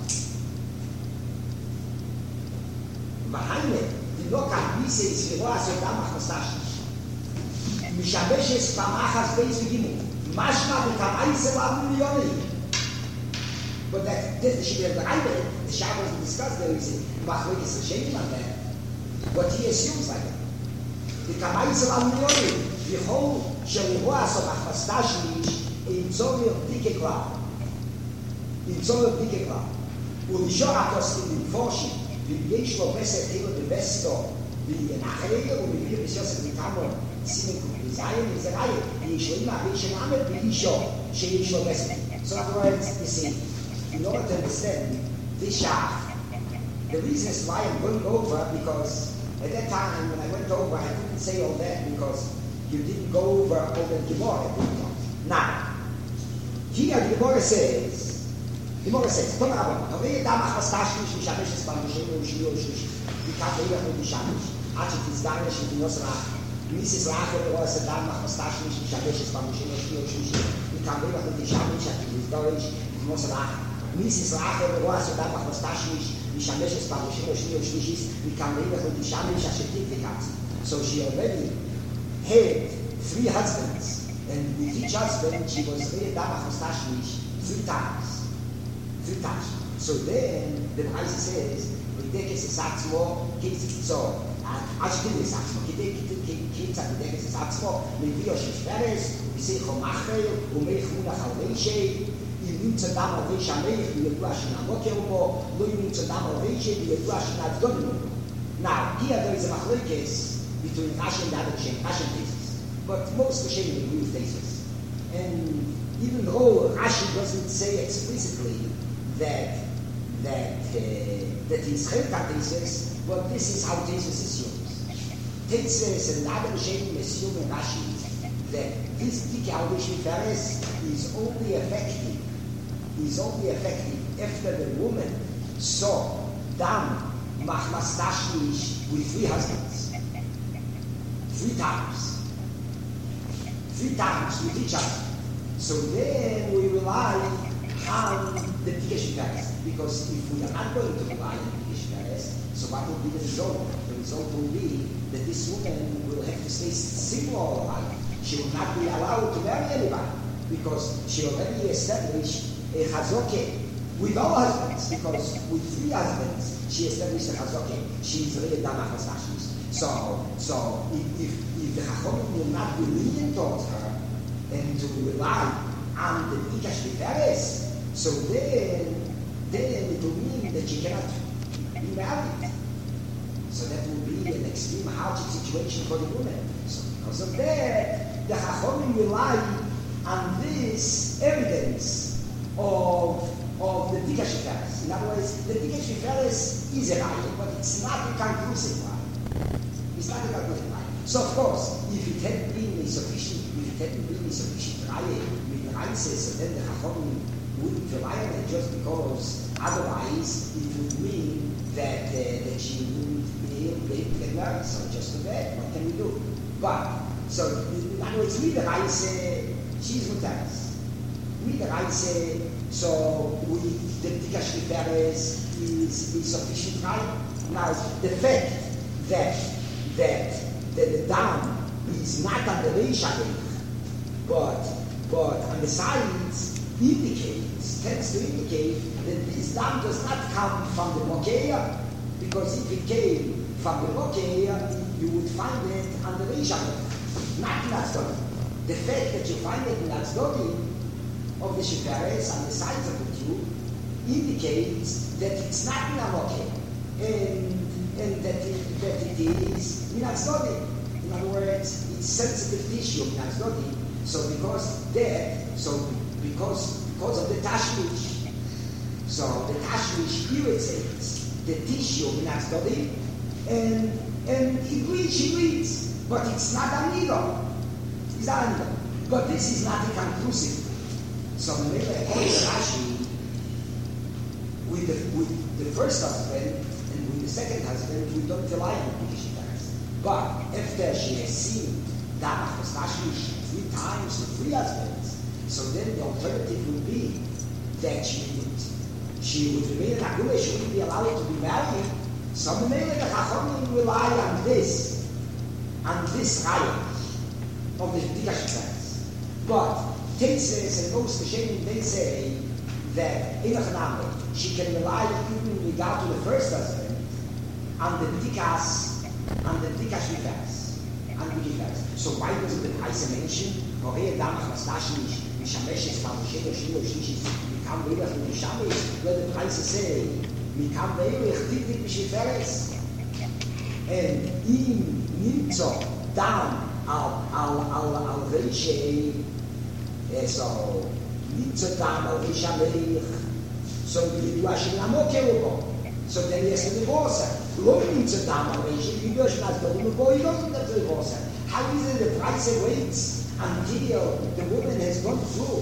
V'haine, the lokach bise is v'roa sodam Machmastashmish. Mishabeshes pamachas beis v'gimu. Mashma v'kamaise v'amu milyonim. But that, that's the shit of the Raya. The Shah wasn't discussed there. He said, Machloek is a shame on that. But he assumes like that. The Kamais of Al-Miyori, the whole Sheruas of Machmastashmish in Zomir Dike Klau. In Zomir Dike Klau. ולשור הפוסקים למפורשים, ויש לו בסר כאילו בבסטו, ונחליה ומביא בסיוסת מתאמון, סימן קוביזיין וזרעי, ויש לו אימא ויש לו עמד ואישו, שיש לו בסר. So in other words, you see, in order to understand this shach, the reasons why I'm going over, because at that time when I went over, I didn't say all that because you didn't go over all the Gemara. Now, here the Gemara says, the Gemara says, Tom Rabban, Tovei Damach Mastashmish Mishamesh Espan Mishenu Shio Shish, Vikat Leilach Mishamesh, Achet Izganesh Vinos Rach, Missus Lacher was a dam nach Stashnish, Shabesh, Bamushino, Shishi, we can live with the Shabish at his Deutsch, Mosalach. Missus Lacher was a dam nach Stashnish, Shabesh, Bamushino, Shishi, we can live with the Shabish at certificates. So she already had three husbands, and with each husband she was really dam nach Stashnish three times. Three times. So then the Bible says, we take a saxo, kids so. Acho que ele sabe, que tem que que que sabe que esse sabe só, me viu as férias, e se comache, o meio funda halveiche, e muito da uma vez chamei, e eu acho na boca eu vou, muito da uma vez, e eu acho na dono. Now, here there is a machlokes between Rashi and other Rashi thesis, but most of the agree with thesis. And even though Rashi doesn't say explicitly that that uh, that is Chelka thesis, but this is how Tesis assumes. Tesis and other Shem assume in Rashi that this Dikaudish Feres is only effective, is only effective after the woman saw Dam Machmastashnish with three husbands. Three times. Three times with each other. So then we rely on the Dikesh Feres, because if we are not going to rely on the Dikesh Feres, so what will be the result? The result will be that this woman will have to stay single all her life. She will not be allowed to marry anybody because she already established a chazoke with all husbands. Because with three husbands, she established a chazoke. She is really damach hasashis. So, so if, if, if the chachomim will not be lenient towards her and to rely on the bikash tiferes, so then, then it will mean that she cannot be married. So that will be an extreme hardship situation for the woman. So because of that, the Chachomim rely on this evidence of, of the Dika Sheferes. In other words, the Dika Sheferes is a lie, but it's not a conclusive lie. It's not a conclusive lie. So of course, if it had been a sufficient, if it hadn't been a sufficient lie with the Reises, so then the Chachomim wouldn't rely on it just because otherwise it would mean that uh, that she wouldn't be able to get married. So just for that, what can we do? But so in other words, we the Reise, she's with us. We the Reise, so we the Dikash Tiferes is is sufficient right. Now the fact that that that the dam is not on the Reisha, but but on the sides indicates, tends to indicate that this dam does not come from the Mokeya, because if it came from the Mokeya, you would find it on the Reisha, not in Azdodi. The fact that you find it in Azdodi of the Sheferes on the sides of the tube indicates that it's not in a Mokeya, and, and that, it, that it is in Azdodi. In other words, it's sensitive tissue in Azdodi. So because that, so because because of the tashmish, so the tashmish irritates the tissue in Azdodi, and and it bleeds, it bleeds, but it's not a needle. It's not a needle. But this is not a conclusive. So maybe according to Rashi, with the with the first husband and with the second husband, we don't rely on the Sheferes. But after she has seen Damach Tashmish three times with three husbands, so then the alternative would be that she would she would remain in Agula, she wouldn't be allowed to be married. So maybe the Chachamim rely on this, on this raya of the Dika Sheferes. But Tetzes and most Hashem, they say that in a she can rely even in regard to the first husband on the Dikas, on the Dika Sheferes. So why doesn't the Price mention Korea Damach Mastashnish, Mishameshes, Pamushedo, Shilo, Shishis, Mikam Veilach, Mishamesh, where the Price say, Mikam Veilach, Titik, Mishiferes, and in Nimzo, down, Al, Al, Al, Al, Reiche, so, Nimzo, down, Al, Rishamech, so you are Shinamoke, so then he has to divorce her. Looking to down, he does not go to the boy, he doesn't have to divorce her. How is it the Price waits until the woman has gone through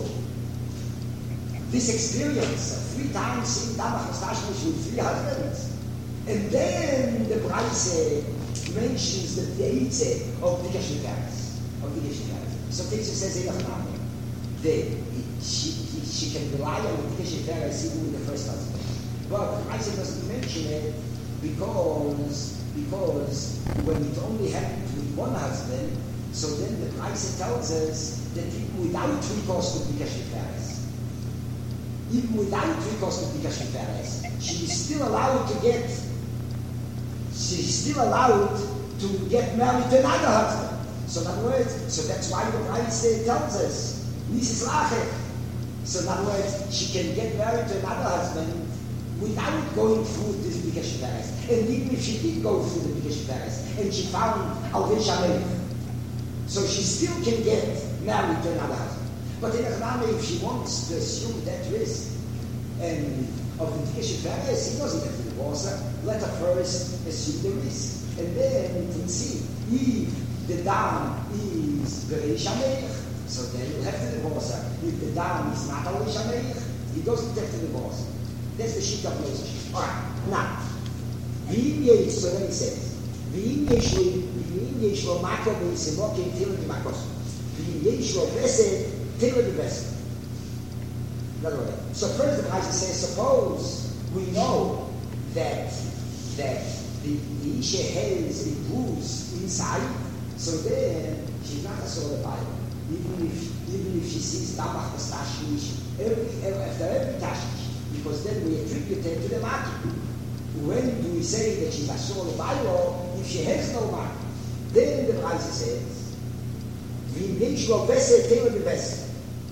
this experience three times in Damach Tashmish with three husbands? And then the Price mentions the Eitzeh of the Gesheferes. Of the Gesheferes. So Teitze says in Achnami, that she, she can rely on the Gesheferes even with the first husband. But Isaac doesn't mention it because, because when it only happened with one husband, so then the Isaac tells us that even without recourse to the Gesheferes, even without recourse to the Gesheferes, she is still allowed to get, she is still allowed to get married to another husband. So in other words, so that's why the Isaac tells us, Nisis Lachet. So in other words, she can get married to another husband without going through this Bikesh Peres. And even if she did go through the Bikesh Peres, and she found Alvei Shamelech, so she still can get married to another husband. But in Achnami, if she wants to assume that risk, and of the Bikesh Peres, he doesn't have to divorce her. Let her first assume the risk. And then we can see, if the dam is Alvei Shamelech, so then he'll have to divorce her. If the dam is not Alvei Shamelech, he doesn't have to divorce her. That's the sheet of Moshe. All right. Now, V'im yesh, so then he says, V'im yesh lo, V'im yesh lo mako v'yisimo kein tila b'makos. V'im yesh lo vesed, tila b'vesed. In other words, so first the Isaac says, suppose we know that that the, the Isha has a bruise inside, so then she's not a soul of the Bible. Even if even if she sees Tabach the Stashmish, every after every Tashmish. Because then we attribute it to the Maki. When do we say that she's a soul of Bible if she has no Maki? Then the Braise says, V'im lo vesed teva b'vesed.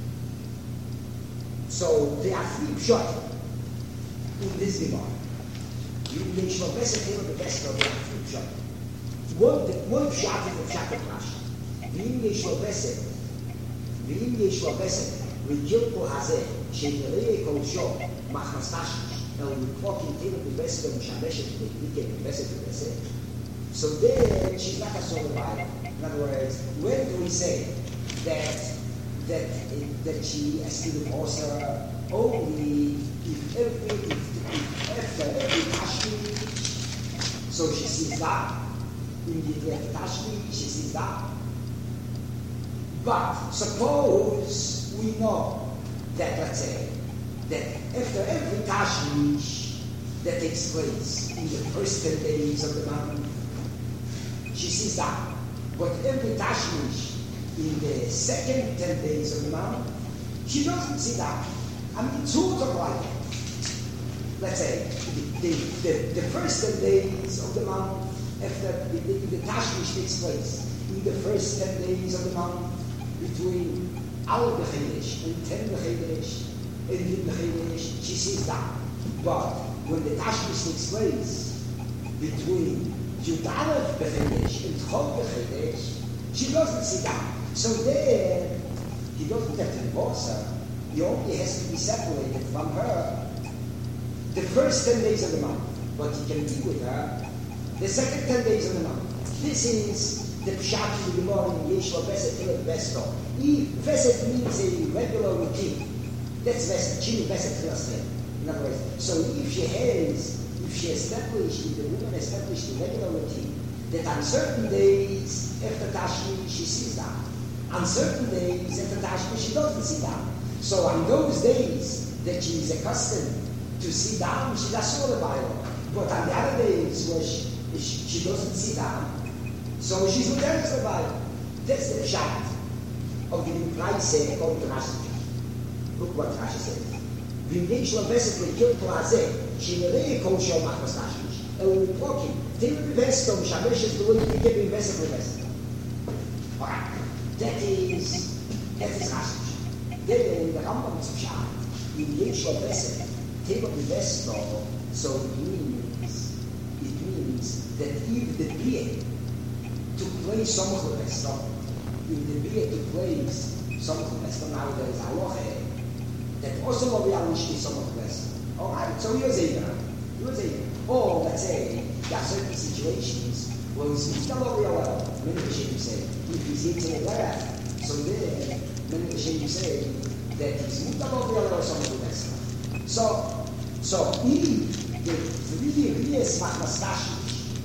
So there are three pshat in this Gemara. V'im lo vesed teva b'vesed, there are three pshat. One, one pshat is the pshat of Rashi. V'im lo vesed, V'im lo vesed, V'gilpo hazeh, she'nerei kol shor, so then she's not a soul of Bible. In other words, when do we say that that that she has to divorce her? Only if every if, if after every tashmi, so she sees that in the tashmi she sees that. But suppose we know that, let's say, that after every tashmish that takes place in the first ten days of the month, she sees that. But every tashmish in the second ten days of the month, she doesn't see that. I mean, two of like, let's say, the, the, the, the first ten days of the month, after the, the, the tashmish takes place, in the first ten days of the month, between Al B'Chedesh and Ten B'Chedesh, and in the Chedesh, she sees that. But when the Tashmish takes place between Yud Aleph B'Chedesh and Chol B'Chedesh, she doesn't see that. So then, he doesn't have to divorce her. He only has to be separated from her the first ten days of the month. But he can be with her the second ten days of the month. This is the Pshat in the morning, Yesh Lo Vesed Tila Vesto. If Vesed means a regular routine, that's Vesed, she will Vesed Tila Stem. In other words, so if she has, if she established, if the woman established a regular routine, that on certain days, after Tashmi, she sees that. On certain days, after Tashmi, she doesn't see that. So on those days that she is accustomed to see down, she's a sort of Bible. But on the other days where she, she, she doesn't see down, so she's with the Bible. That's the pshat of the Braise according to Rashi. Look what Rashi says. V'imdei shlo vesed l'kil plazeh, she'nerei kol shel machmas tashmish. And when we're talking, till the vesto, mishameshes the way you give him vesed l'vesed. Alright. That is, that is Rashi. Then the Rambam's pshat, v'imdei shlo vesed, till the vesto, so it means, it means that if the being to place some of the Vesta, if the beer to place some of the Vesta, now there is a loche, that also will be unleashed some of the Vesta. Alright, so here's a here's a or let's say there are certain situations where it's not very well. Many of the Shem say, if he's eating a left, so then many of the Shem say that he's not very well some of the Vesta. So, so if the three years machmas tashmish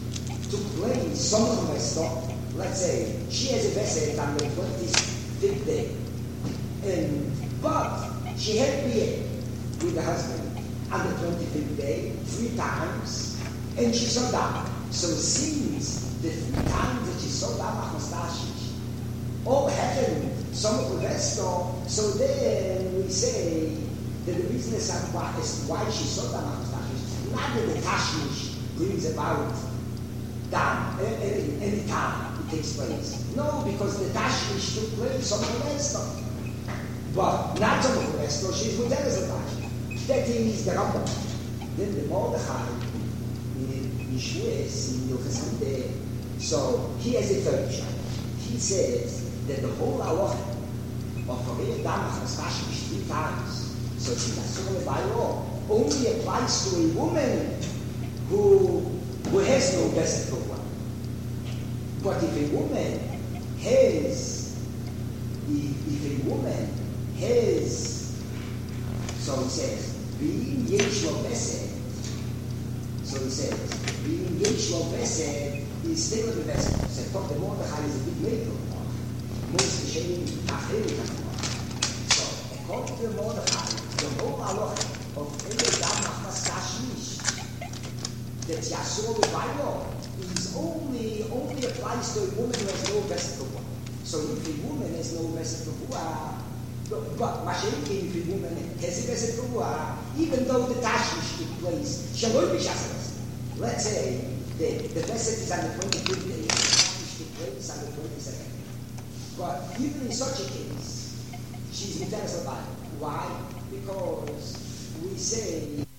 took place, some of them stop. Let's say she has a vessel on the twenty-fifth day, and but she had beer with the husband on the twenty-fifth day three times, and she saw that. So since the three times that she saw that Machmastashish all happened, some of the rest of, so then we say that the reason is why, is why she saw that Machmastashish, not that the Tashmish brings about that any, any time it takes place. No, because the Tashmish took place some of the rest of. But not some of the rest of, she's with as a Tashmish. That is the Rambam. Then the Mordechai in Yeshuas, in Yochazande, so he has a third shot. He says that the whole halacha of Fareh Damach Mastashmish three times, so she does so by law, only applies to a woman who who has no best for one. But if a woman has, if, if a woman has, so he says, being Yeshua Besed, so he says, being Yeshua Besed is still the best. So talk the Mordechai is a big later. Most the shame Achel. So according to the Mordechai, the whole halacha of Elei Dam Machmas Tashmish that Yasur Levayo is only only applies to a woman who has no best kavua. So if a woman has no best kavua, but, but Mashenki, if a woman has a best kavua, even though the Tashmish took place, Shalom B'Shasas. Let's say the the best is on the twenty-fifth day, the Tashmish took place on the twenty-second. But even in such a case, she's Miteres Levayo. Why? Because we say